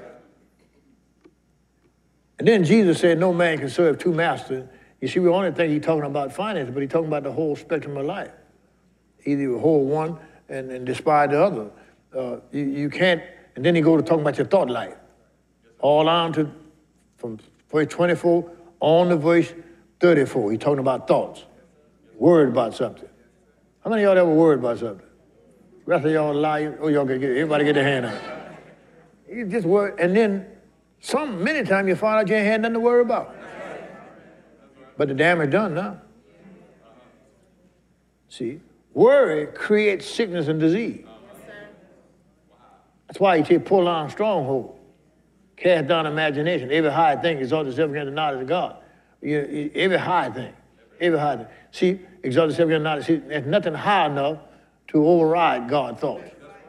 And then Jesus said, no man can serve two masters. You see, we only think he's talking about finances, but he's talking about the whole spectrum of life. Either you hold one and despise the other. You can't, and then he goes to talking about your thought life. All on to, from verse 24 on to verse 34, he's talking about thoughts. Worried about something. How many of y'all ever worried about something? The rest of y'all lie. Oh, y'all can get, everybody get their hand up. You just worry, and then many times you find out you ain't had nothing to worry about. But the damage done now. See, worry creates sickness and disease. That's why you take pull down stronghold, cast down imagination. Every high thing exalts itself against the knowledge of God. Every high thing. See, exalts itself against the knowledge. See, there's nothing high enough to override God's thoughts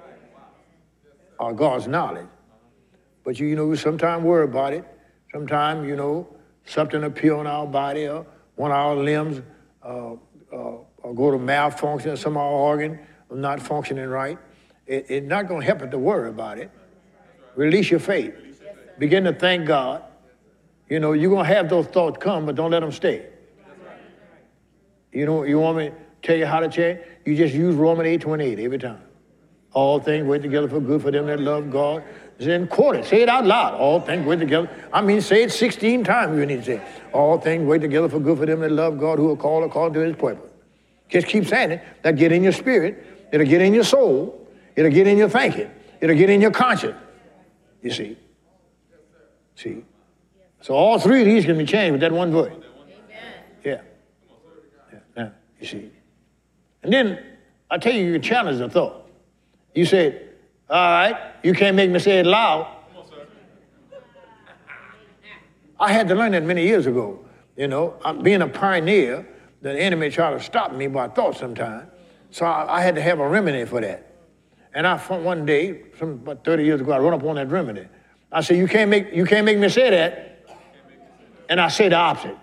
or God's knowledge. But we sometimes worry about it. Sometimes, something appear on our body or one of our limbs or go to malfunction, some of our organ not functioning right. It's not going to help it to worry about it. Release your faith. Begin to thank God. You're going to have those thoughts come, but don't let them stay. You want me to tell you how to change? You just use Romans 8:28 every time. All things work together for good for them that love God. Then quote it. Say it out loud. All things work together. Say it 16 times you need to say it. All things work together for good for them that love God who are called according to his purpose. Just keep saying it. That'll get in your spirit. It'll get in your soul. It'll get in your thinking. It'll get in your conscience. You see? So all three of these can be changed with that one verse. Yeah. Now, you see. And then I tell you, you can challenge the thought. You said, all right, you can't make me say it loud. I had to learn that many years ago. Being a pioneer, the enemy tried to stop me by thought sometimes. So I had to have a remedy for that. And one day, about 30 years ago, I run up on that remedy. I said, you can't make me say that. And I say the opposite.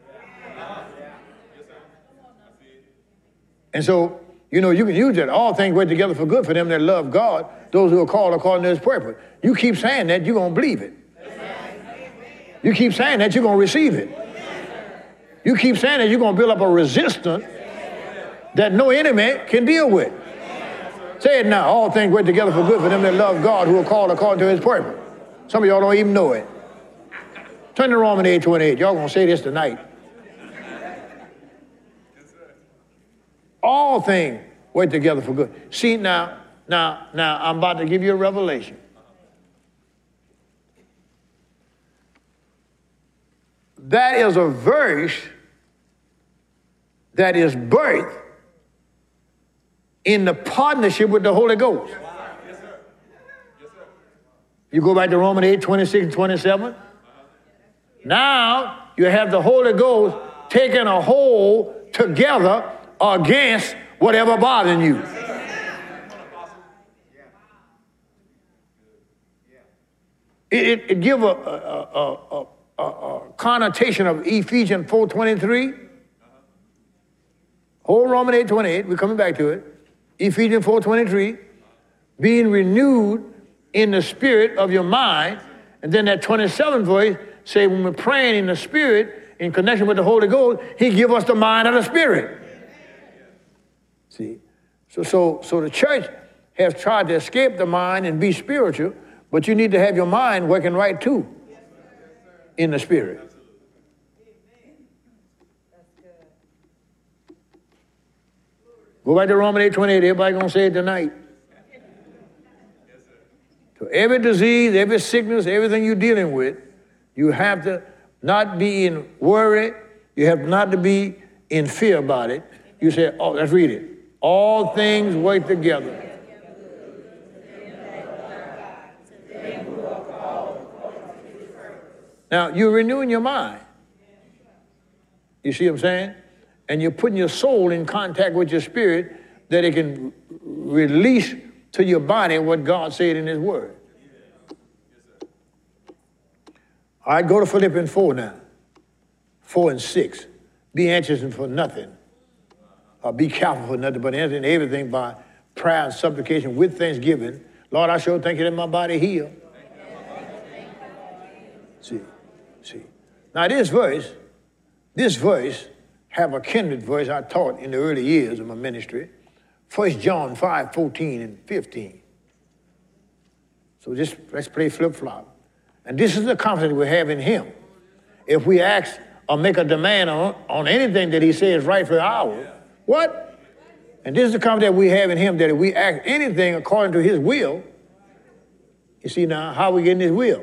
And so, you can use that. All things work together for good for them that love God, those who are called according to his purpose. You keep saying that, you're going to believe it. You keep saying that, you're going to receive it. You keep saying that, you're going to build up a resistance that no enemy can deal with. Say it now. All things work together for good for them that love God, who are called according to his purpose. Some of y'all don't even know it. Turn to Romans 8:28. Y'all going to say this tonight. All things work together for good. See, now, I'm about to give you a revelation. That is a verse that is birthed in the partnership with the Holy Ghost. You go back to Romans 8, 26 and 27. Now you have the Holy Ghost taking a hold together against whatever bothering you. It gives a connotation of Ephesians 4:23. Whole Romans 8:28, we're coming back to it. Ephesians 4:23, being renewed in the spirit of your mind. And then that 27th verse say when we're praying in the spirit, in connection with the Holy Ghost, he give us the mind of the spirit. See? So the church has tried to escape the mind and be spiritual, but you need to have your mind working right too in the spirit. Go back to Romans 8:28. Everybody gonna say it tonight. So every disease, every sickness, everything you're dealing with, you have to not be in worry. You have not to be in fear about it. You say, oh, let's read it. All things work together. Now, you're renewing your mind. You see what I'm saying? And you're putting your soul in contact with your spirit that it can release to your body what God said in his word. All right, go to Philippians 4 now. 4 and 6. Be anxious and for nothing. Be careful for nothing, but answer in everything by prayer and supplication with thanksgiving. Lord, I sure thank you that my body healed. See. Now this verse have a kindred verse I taught in the early years of my ministry. 1 John 5:14 and 15. So just let's play flip-flop. And this is the confidence we have in him. If we ask or make a demand on anything that he says right for ours, what? And this is the confidence we have in him, that if we act anything according to his will, you see now, how we get in his will?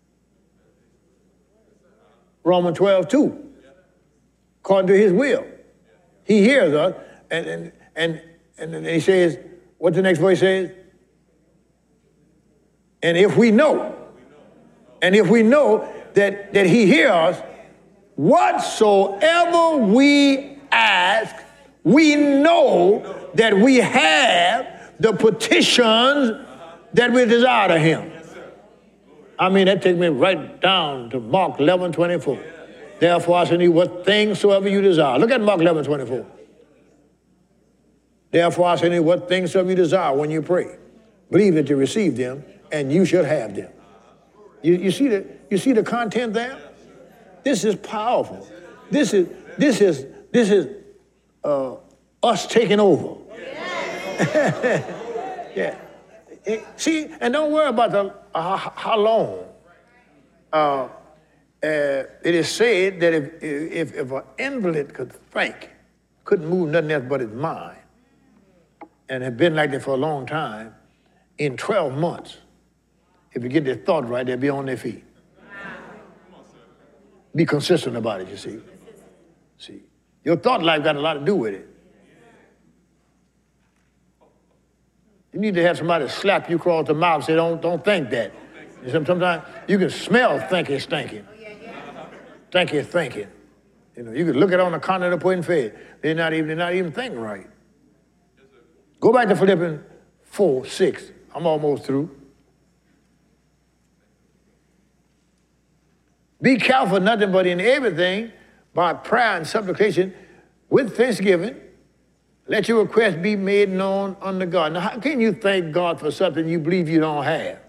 Romans 12:2. According to his will. He hears us, and he says, what the next verse says? And if we know that he hears us, whatsoever we ask, we know that we have the petitions that we desire of him. I mean, that takes me right down to Mark 11:24. Therefore, I say to you, what things soever you desire. Look at Mark 11:24. Therefore, I say to you, what things soever you desire when you pray. Believe that you receive them, and you shall have them. You see the content there? This is powerful. This is us taking over. Yeah. See, and don't worry about how long. It is said that if an invalid couldn't move nothing else but his mind, and had been like that for a long time, in 12 months, if you get their thought right, they'll be on their feet. Be consistent about it, you see. See, your thought life got a lot to do with it. You need to have somebody slap you across the mouth and say, don't think that. And sometimes you can smell thinking, stinking. Thinking, thinking. You know, you can look at it on the continent of putting faith. They're not even thinking right. Go back to Philippians 4:6. I'm almost through. Be careful nothing but in everything by prayer and supplication with thanksgiving. Let your request be made known unto God. Now, how can you thank God for something you believe you don't have?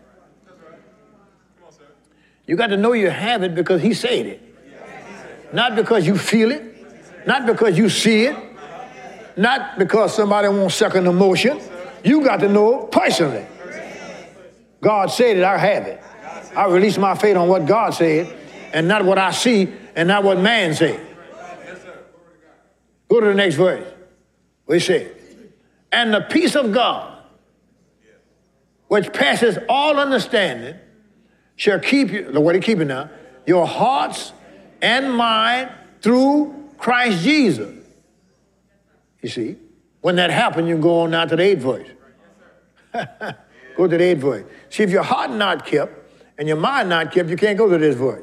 You got to know you have it because he said it. Not because you feel it. Not because you see it. Not because somebody wants second emotion. You got to know personally. God said it, I have it. I release my faith on what God said and not what I see and not what man said. Go to the next verse. We say, and the peace of God, which passes all understanding, shall keep you, look what he's keeping now, your hearts and mind through Christ Jesus. You see, when that happens, you go on now to the 8th verse. Go to the 8th verse. See, if your heart not kept, and your mind not kept, you can't go to this voice.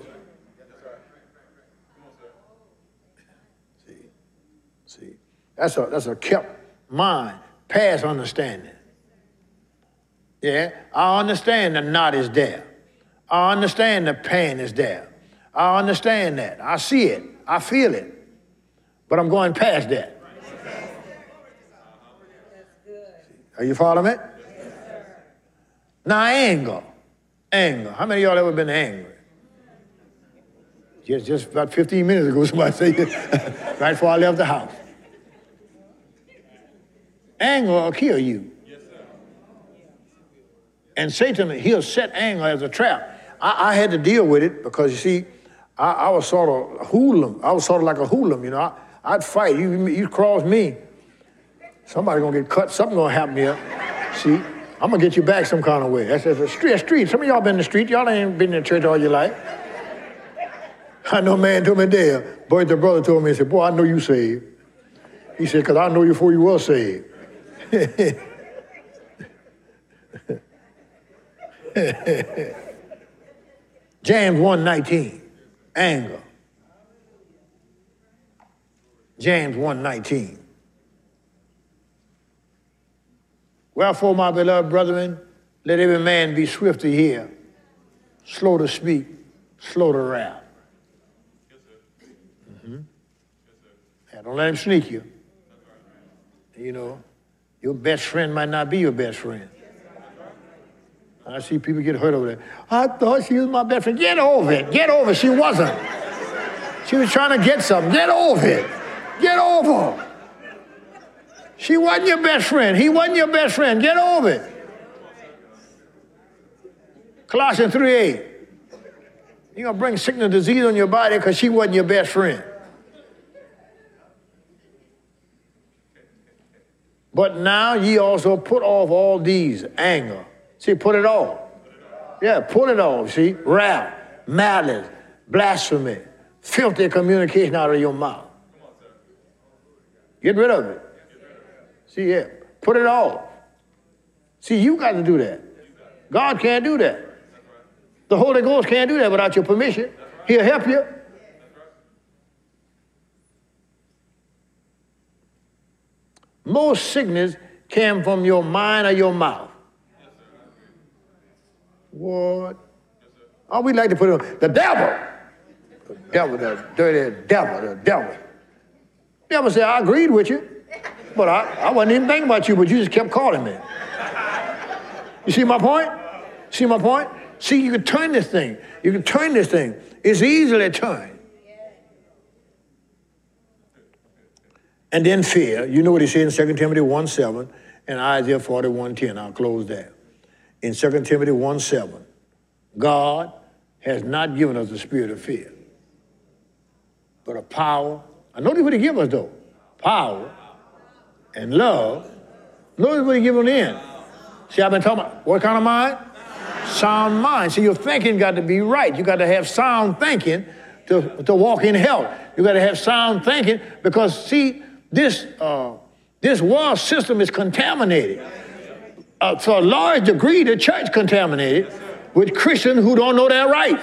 See, that's a kept mind, past understanding. Yeah, I understand the knot is there. I understand the pain is there. I understand that. I see it. I feel it. But I'm going past that. Are you following me? Now, anger. Anger. How many of y'all ever been angry? Just about 15 minutes ago, somebody said, right before I left the house. Anger will kill you. And Satan, he'll set anger as a trap. I had to deal with it because, you see, I was sort of a hoodlum. I was sort of like a hoodlum, you know. I'd fight. You cross me, somebody gonna get cut. Something gonna happen here. See, I'm gonna get you back some kind of way. That's a street. Some of y'all been in the street. Y'all ain't been in the church all your life. I know a man told me there. Boy, the brother told me, he said, boy, I know you saved. He said, because I know you before you were saved. James 1:19, anger. James 1:19. Wherefore, my beloved brethren, let every man be swift to hear, slow to speak, slow to wrath. Yeah, don't let him sneak you. You know, your best friend might not be your best friend. I see people get hurt over there. I thought she was my best friend. Get over it. Get over it. She wasn't. She was trying to get something. Get over it. Get over it. She wasn't your best friend. He wasn't your best friend. Get over it. Colossians 3:8. You're going to bring sickness and disease on your body because she wasn't your best friend. But now ye also put off all these, anger. See, put it off. Yeah, put it off, see? Wrath, malice, blasphemy, filthy communication out of your mouth. Get rid of it. See, yeah, put it off. See, you got to do that. God can't do that. The Holy Ghost can't do that without your permission. He'll help you. Most sickness came from your mind or your mouth. What? Oh, we like to put it on the devil. The devil, the dirty devil, the devil. The devil said, I agreed with you, but I wasn't even thinking about you, but you just kept calling me. You see my point? See my point? See, you can turn this thing. You can turn this thing. It's easily turned. And then fear. You know what he said in 2 Timothy 1:7 and Isaiah 41:10. I'll close there. In 2 Timothy 1:7, God has not given us the spirit of fear, but of power. I notice what he gave us, though. Power and love. Notice what he gave us in. See, I've been talking about what kind of mind? Sound mind. See, your thinking got to be right. You got to have sound thinking to walk in health. You got to have sound thinking because, see, this world system is contaminated. To a large degree, the church contaminated with Christians who don't know their rights.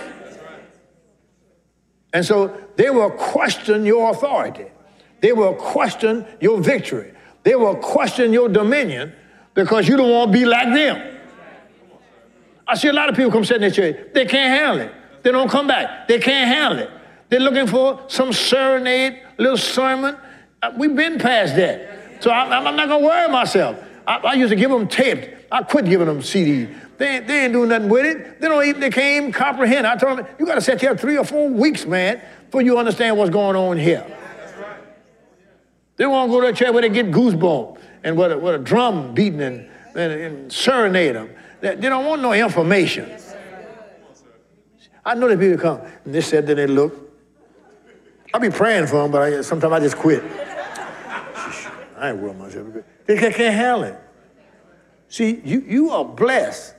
And so they will question your authority. They will question your victory. They will question your dominion because you don't want to be like them. I see a lot of people come sit in this church. They can't handle it. They don't come back. They can't handle it. They're looking for some serenade, little sermon. We've been past that. So I'm not going to worry myself. I used to give them tapes. I quit giving them CDs. They ain't doing nothing with it. They can't even comprehend. I told them, you got to sit here 3 or 4 weeks, man, before you understand what's going on here. They want to go to a church where they get goosebumps and with a drum beating and serenade them. They don't want no information. I know that people come and they said that they look. I'll be praying for them, but sometimes I just quit. I ain't worried myself. They can't handle it. See, you are blessed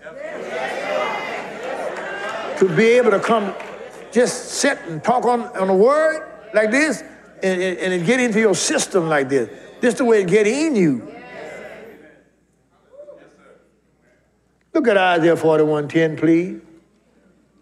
to be able to come just sit and talk on the word like this and it get into your system like this. This is the way it get in you. Look at Isaiah 41:10, please.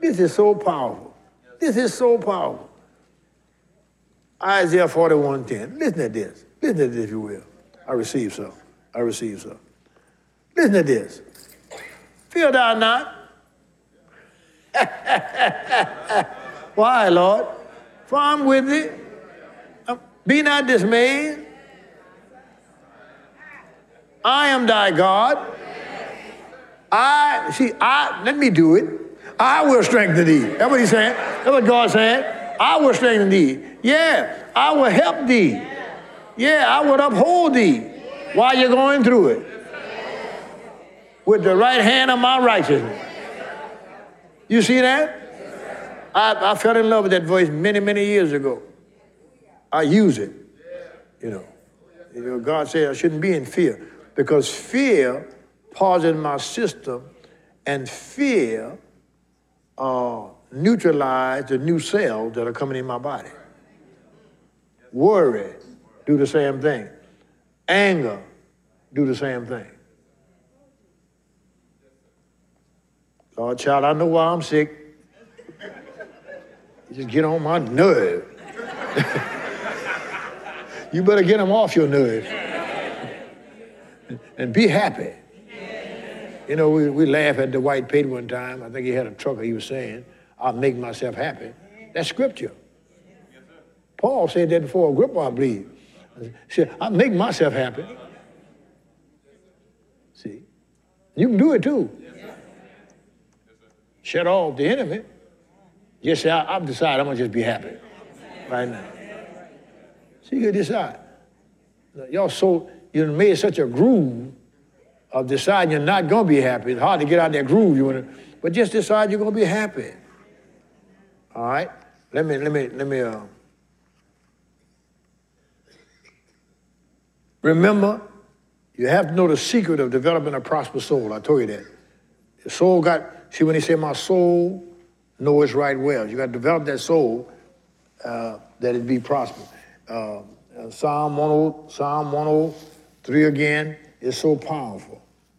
This is so powerful. This is so powerful. Isaiah 41:10. Listen to this. Listen to this, if you will. I receive so. I receive so. Listen to this. Fear thou not. Why, Lord? For I'm with thee. Be not dismayed. I am thy God. Let me do it. I will strengthen thee. That's what he's saying. That's what God's saying. I will strengthen thee. Yeah, I will help thee. Yeah, I will uphold thee while you're going through it. With the right hand of my righteousness. You see that? I fell in love with that voice many, many years ago. I use it. You know, God said I shouldn't be in fear because fear poisons my system and fear neutralizes the new cells that are coming in my body. Worry, do the same thing. Anger, do the same thing. Lord, child, I know why I'm sick. You just get on my nerve. You better get them off your nerves. And be happy. You know, we laugh at the white pig one time. I think he had a trucker, he was saying, I'll make myself happy. That's scripture. Paul said that before Agrippa, I believe. He said, I'll make myself happy. See? You can do it too. Shut off the enemy. Just say, I've decided I'm going to just be happy right now. So you can decide. You made such a groove of deciding you're not going to be happy. It's hard to get out of that groove. But just decide you're going to be happy. All right? Let me remember, you have to know the secret of developing a prosperous soul. I told you that. The soul see when he said my soul know its right well. You got to develop that soul that it be prosperous. Psalm 103 again is so powerful.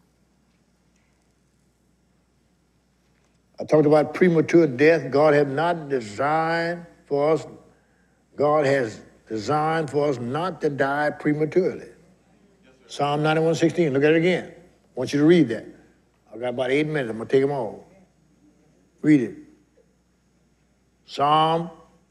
I talked about premature death. God has not designed for us. God has designed for us not to die prematurely. Psalm 91:16. Look at it again. I want you to read that. I got about 8 minutes. I'm going to take them all. Read it. Psalm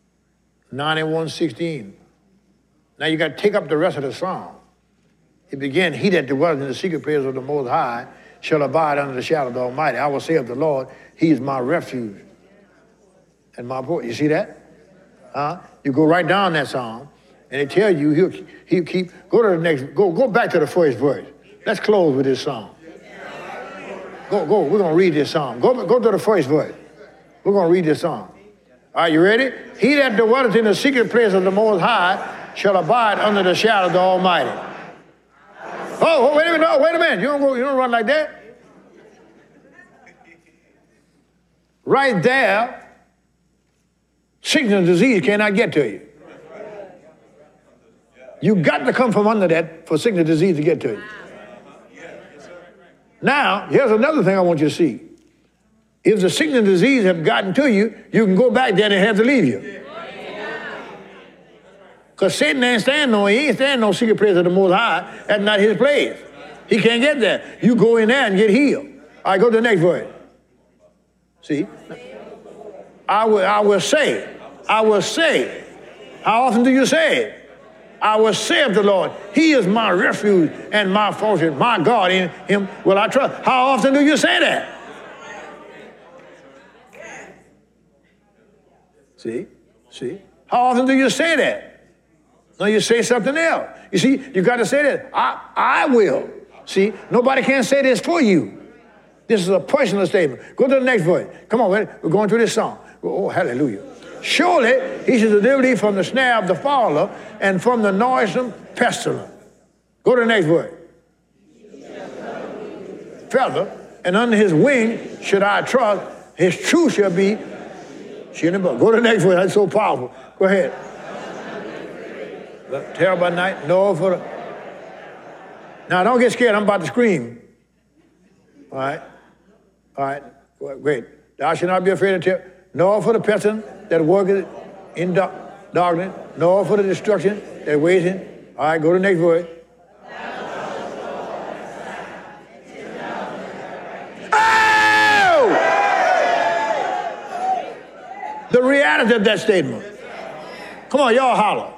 91:16. Now you got to take up the rest of the psalm. It began, he that dwelleth in the secret place of the Most High shall abide under the shadow of the Almighty. I will say of the Lord, he is my refuge and my portion. You see that? You go right down that psalm, and it tells you he'll keep, go to the next, go back to the first verse. Let's close with this psalm. Go, we're going to read this psalm. Go to the first verse. We're going to read this psalm. Are you ready? He that dwelleth in the secret place of the Most High shall abide under the shadow of the Almighty. Oh, wait a minute, wait a minute. You don't run like that. Right there, sickness and disease cannot get to you. You got to come from under that for sickness and disease to get to you. Now, here's another thing I want you to see. If the sickness and disease have gotten to you, you can go back there and it has to leave you. Because Satan ain't standing no secret place of the Most High. That's not his place. He can't get there. You go in there and get healed. All right, go to the next verse. See? I will say. How often do you say it? I will say of the Lord, he is my refuge and my fortress, my God, in him will I trust. How often do you say that? See? How often do you say that? No, you say something else. You see, you got to say that. I will. See, nobody can say this for you. This is a personal statement. Go to the next verse. Come on, we're going through this song. Oh, hallelujah. Surely he shall deliver thee from the snare of the fowler and from the noisome pestilence. Go to the next verse. Feather, and under his wing should I trust. His truth shall be. Go to the next verse. That's so powerful. Go ahead. Terror by night, no for the... Now, don't get scared. I'm about to scream. All right? Great. Thou shalt not be afraid of terror. nor for the pestilence that worketh in darkness, nor for the destruction that waiting. All right, go to the next verse. Oh! The reality of that statement. Come on, y'all holler.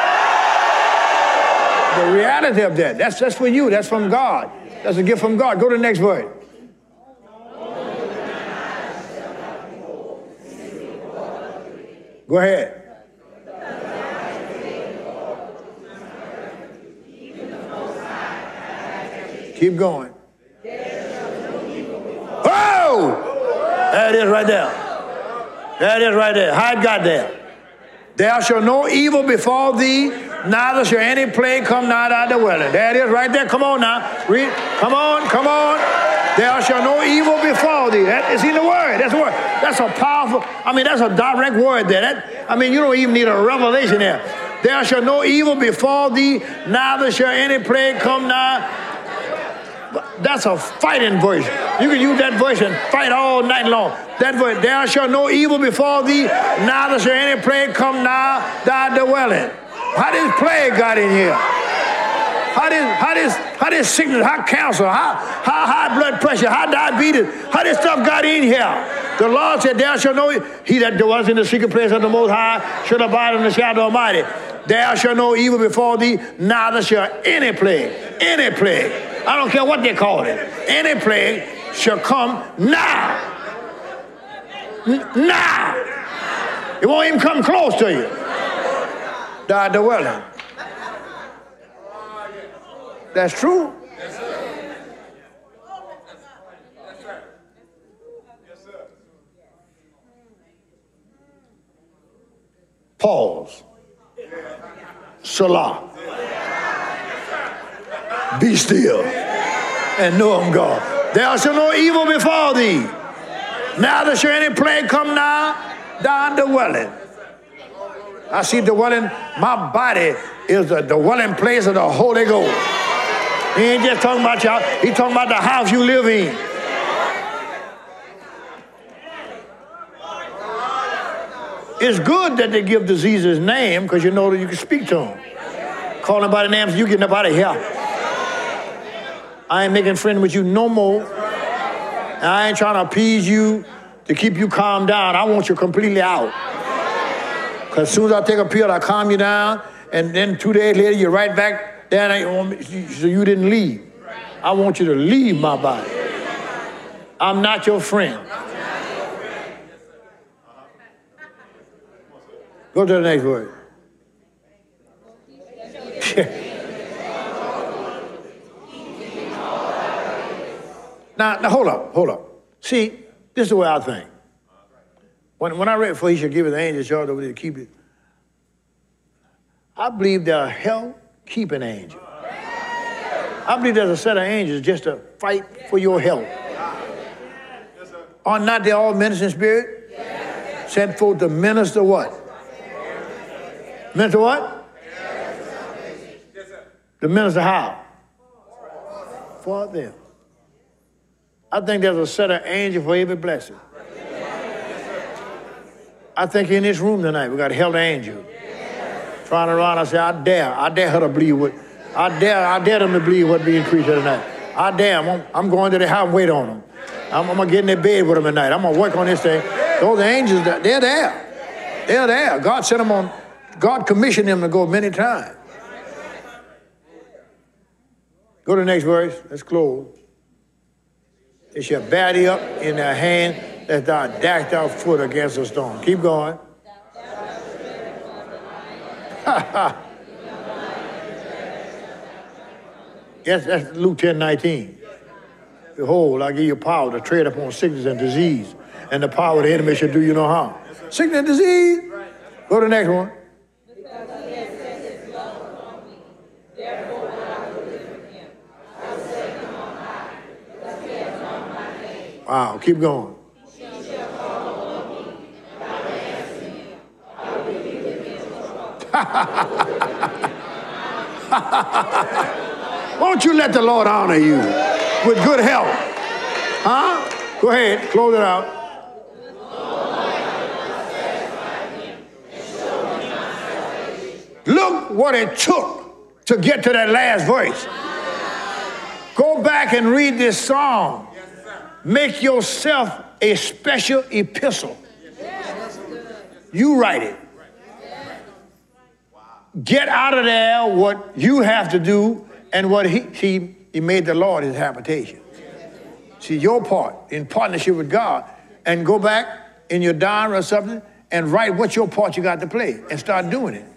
The reality of that. That's for you. That's from God. That's a gift from God. Go to the next verse. Go ahead. Keep going. Oh! There it is right there. There it is right there. How it got there? There shall no evil befall thee, neither shall any plague come nigh thy dwelling. There it is right there. Come on now. Read. Come on, come on. There shall no evil befall thee. That is in the word. That's the word. That's a powerful, that's a direct word there. You don't even need a revelation there. There shall no evil befall thee, neither shall any plague come nigh. That's a fighting voice. You can use that voice and fight all night long. That voice, there shall no evil befall thee, neither shall any plague come nigh thy dwelling. How this plague got in here? How this sickness, how cancer, how high blood pressure, how diabetes, how this stuff got in here? The Lord said, there shall no, he that dwells in the secret place of the Most High shall abide in the shadow of Almighty. There shall no evil befall thee, neither shall any plague, I don't care what they call it, any plague shall come now. Now. It won't even come close to you. Thy dwelling. That's true. Yes, sir. That's right. Yes, sir. Pause. Salah. Be still and know I'm God. There shall no evil befall thee, neither shall any plague come nigh thy dwelling. I see dwelling, my body is the dwelling place of the Holy Ghost. He ain't just talking about y'all, he's talking about the house you live in. It's good that they give diseases name because you know that you can speak to them. Call them by the names, you getting up out of here. I ain't making friends with you no more. And I ain't trying to appease you to keep you calm down. I want you completely out. Because as soon as I take a pill, I calm you down, and then 2 days later, you're right back there, so you didn't leave. I want you to leave my body. I'm not your friend. Go to the next word. Now, hold up. See, this is the way I think. When I read, for he shall give his angels charge over thee to keep it, I believe there are health-keeping angels. I believe there's a set of angels just to fight for your health. Are not they all ministering spirit? Sent forth to minister what? Minister what? To minister how? For them. I think there's a set of angels for every blessing. I think in this room tonight we got a held angel. Trying around, I say, I dare her to believe what, I dare them to believe what being creature tonight. I dare, I'm going to the house and wait on them. I'm gonna get in their bed with them tonight. I'm gonna work on this thing. Those angels, they're there. They're there. God sent them on, God commissioned them to go many times. Go to the next verse, let's close. They shall bear thee up in their hand, that thou dash thy foot against a stone. Keep going. Yes, that's Luke 10:19. Behold, I give you power to tread upon sickness and disease, and the power of the enemy shall do you no harm. Sickness and disease. Go to the next one. Wow, keep going. Won't you let the Lord honor you with good health? Huh? Go ahead, close it out. Look what it took to get to that last verse. Go back and read this song. Make yourself a special epistle. You write it. Get out of there what you have to do and what he made the Lord his habitation. See, your part in partnership with God, and go back in your diary or something and write what your part you got to play and start doing it.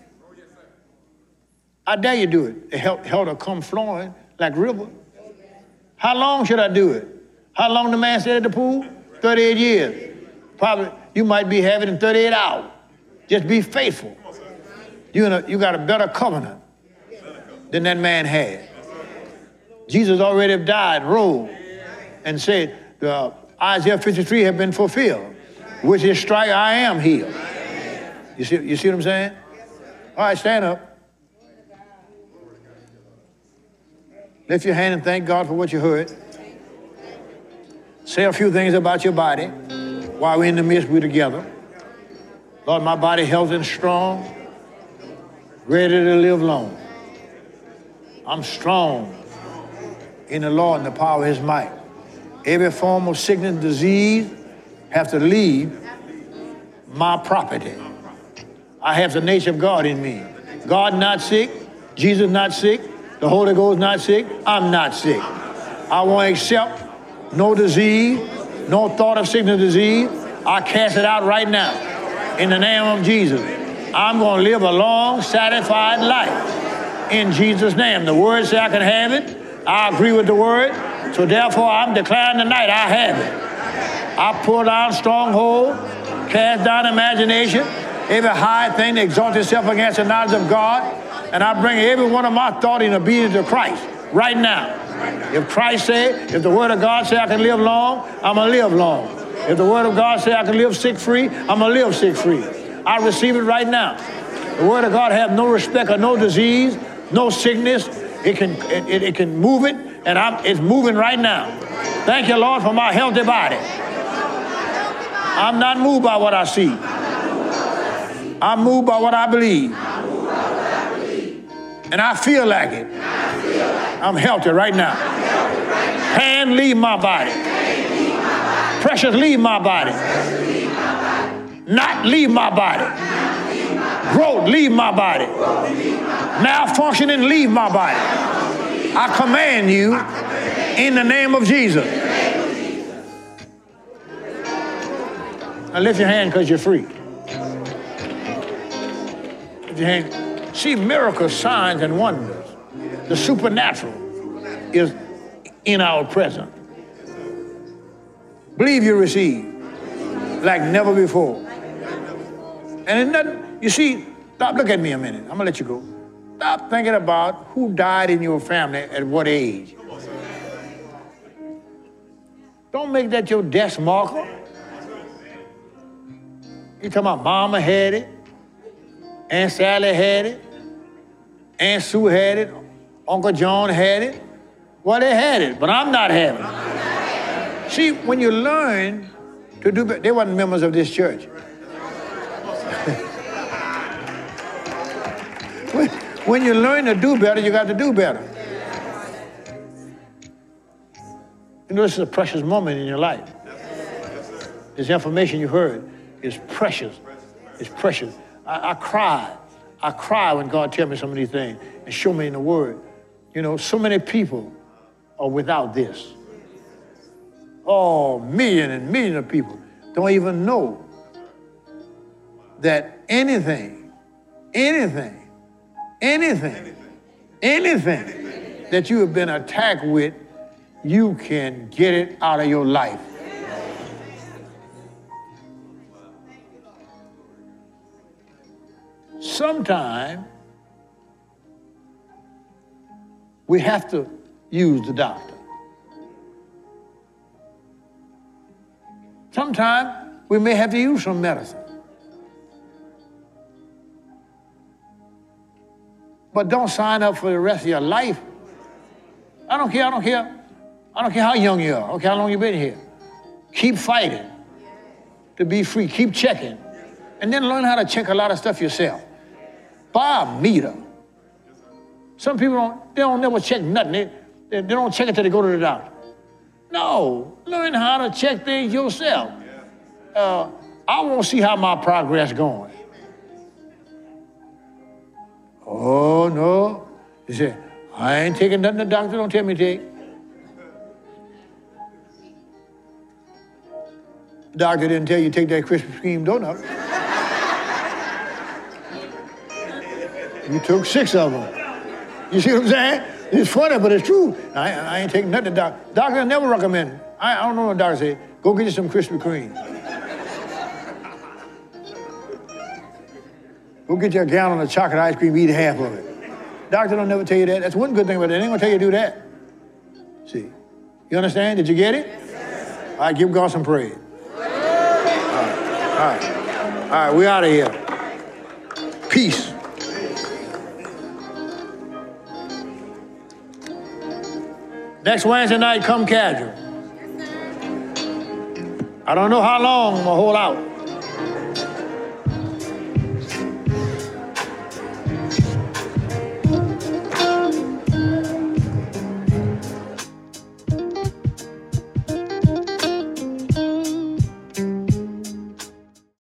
I dare you do it. The hell to come flowing like river. How long should I do it? How long the man stayed at the pool? 38 years. Probably you might be having it in 38 hours. Just be faithful. You got a better covenant than that man had. Jesus already died, rose, and said, Isaiah 53 have been fulfilled. With his stripe I am healed. You see what I'm saying? All right, stand up. Lift your hand and thank God for what you heard. Say a few things about your body while we're in the midst, we're together. Lord, my body healthy and strong, ready to live long. I'm strong in the Lord and the power of his might. Every form of sickness and disease have to leave my property. I have the nature of God in me. God not sick, Jesus not sick, the Holy Ghost not sick, I'm not sick. I won't accept no disease, no thought of sickness or disease. I cast it out right now in the name of Jesus. I'm going to live a long, satisfied life in Jesus' name. The word says I can have it. I agree with the word. So therefore, I'm declaring tonight I have it. I pull down stronghold, cast down imagination, every high thing that exalts itself against the knowledge of God, and I bring every one of my thoughts in obedience to Christ right now. If Christ said, if the word of God say I can live long, I'm going to live long. If the word of God say I can live sick-free, I'm going to live sick-free. I receive it right now. The word of God have no respect of no disease, no sickness. It can move it, and it's moving right now. Thank you, Lord, for my healthy body. I'm not moved by what I see. I'm moved by what I believe. And I feel like it. I'm healthy right now. Hand, leave my body. Precious, leave my body. Not leave my body. Growth, leave my body. Malfunctioning, leave my body. I command you in the name of Jesus. Now lift your hand because you're free. Lift your hand. See miracles, signs, and wonders. The supernatural is in our presence. Believe you receive like never before. And nothing, you see, stop, look at me a minute. I'm going to let you go. Stop thinking about who died in your family at what age. Don't make that your death marker. You talking about Mama had it, Aunt Sally had it, Aunt Sue had it, Uncle John had it. Well, they had it, but I'm not having it. See, when you learn to do better, they weren't members of this church. When you learn to do better, you got to do better. You know, this is a precious moment in your life. This information you heard is precious. It's precious. I cry. I cry when God tells me some of these things and show me in the Word. You know, so many people are without this. Oh, millions and millions of people don't even know that anything that you have been attacked with, you can get it out of your life. Sometimes we have to use the doctor. Sometimes we may have to use some medicine. But don't sign up for the rest of your life. I don't care how young you are. I don't care how long you've been here. Keep fighting to be free. Keep checking. And then learn how to check a lot of stuff yourself. by a meter. Some people don't never check nothing. They don't check it till they go to the doctor. No, learn how to check things yourself. I want to see how my progress going. Oh, no. He said, I ain't taking nothing the doctor don't tell me to take. The doctor didn't tell you to take that Krispy Kreme donut. You took 6 of them. You see what I'm saying? It's funny, but it's true. I ain't taking nothing. Doctor never recommend. I don't know what the doctor say. Go get you some Krispy Kreme. Go get you a gallon of chocolate ice cream, eat half of it. Doctor don't never tell you that. That's one good thing about it. They ain't gonna tell you to do that. See, you understand? Did you get it? All right, give God some praise. All right, we out of here. Peace. Next Wednesday night, come casual. I don't know how long I'm gonna hold out.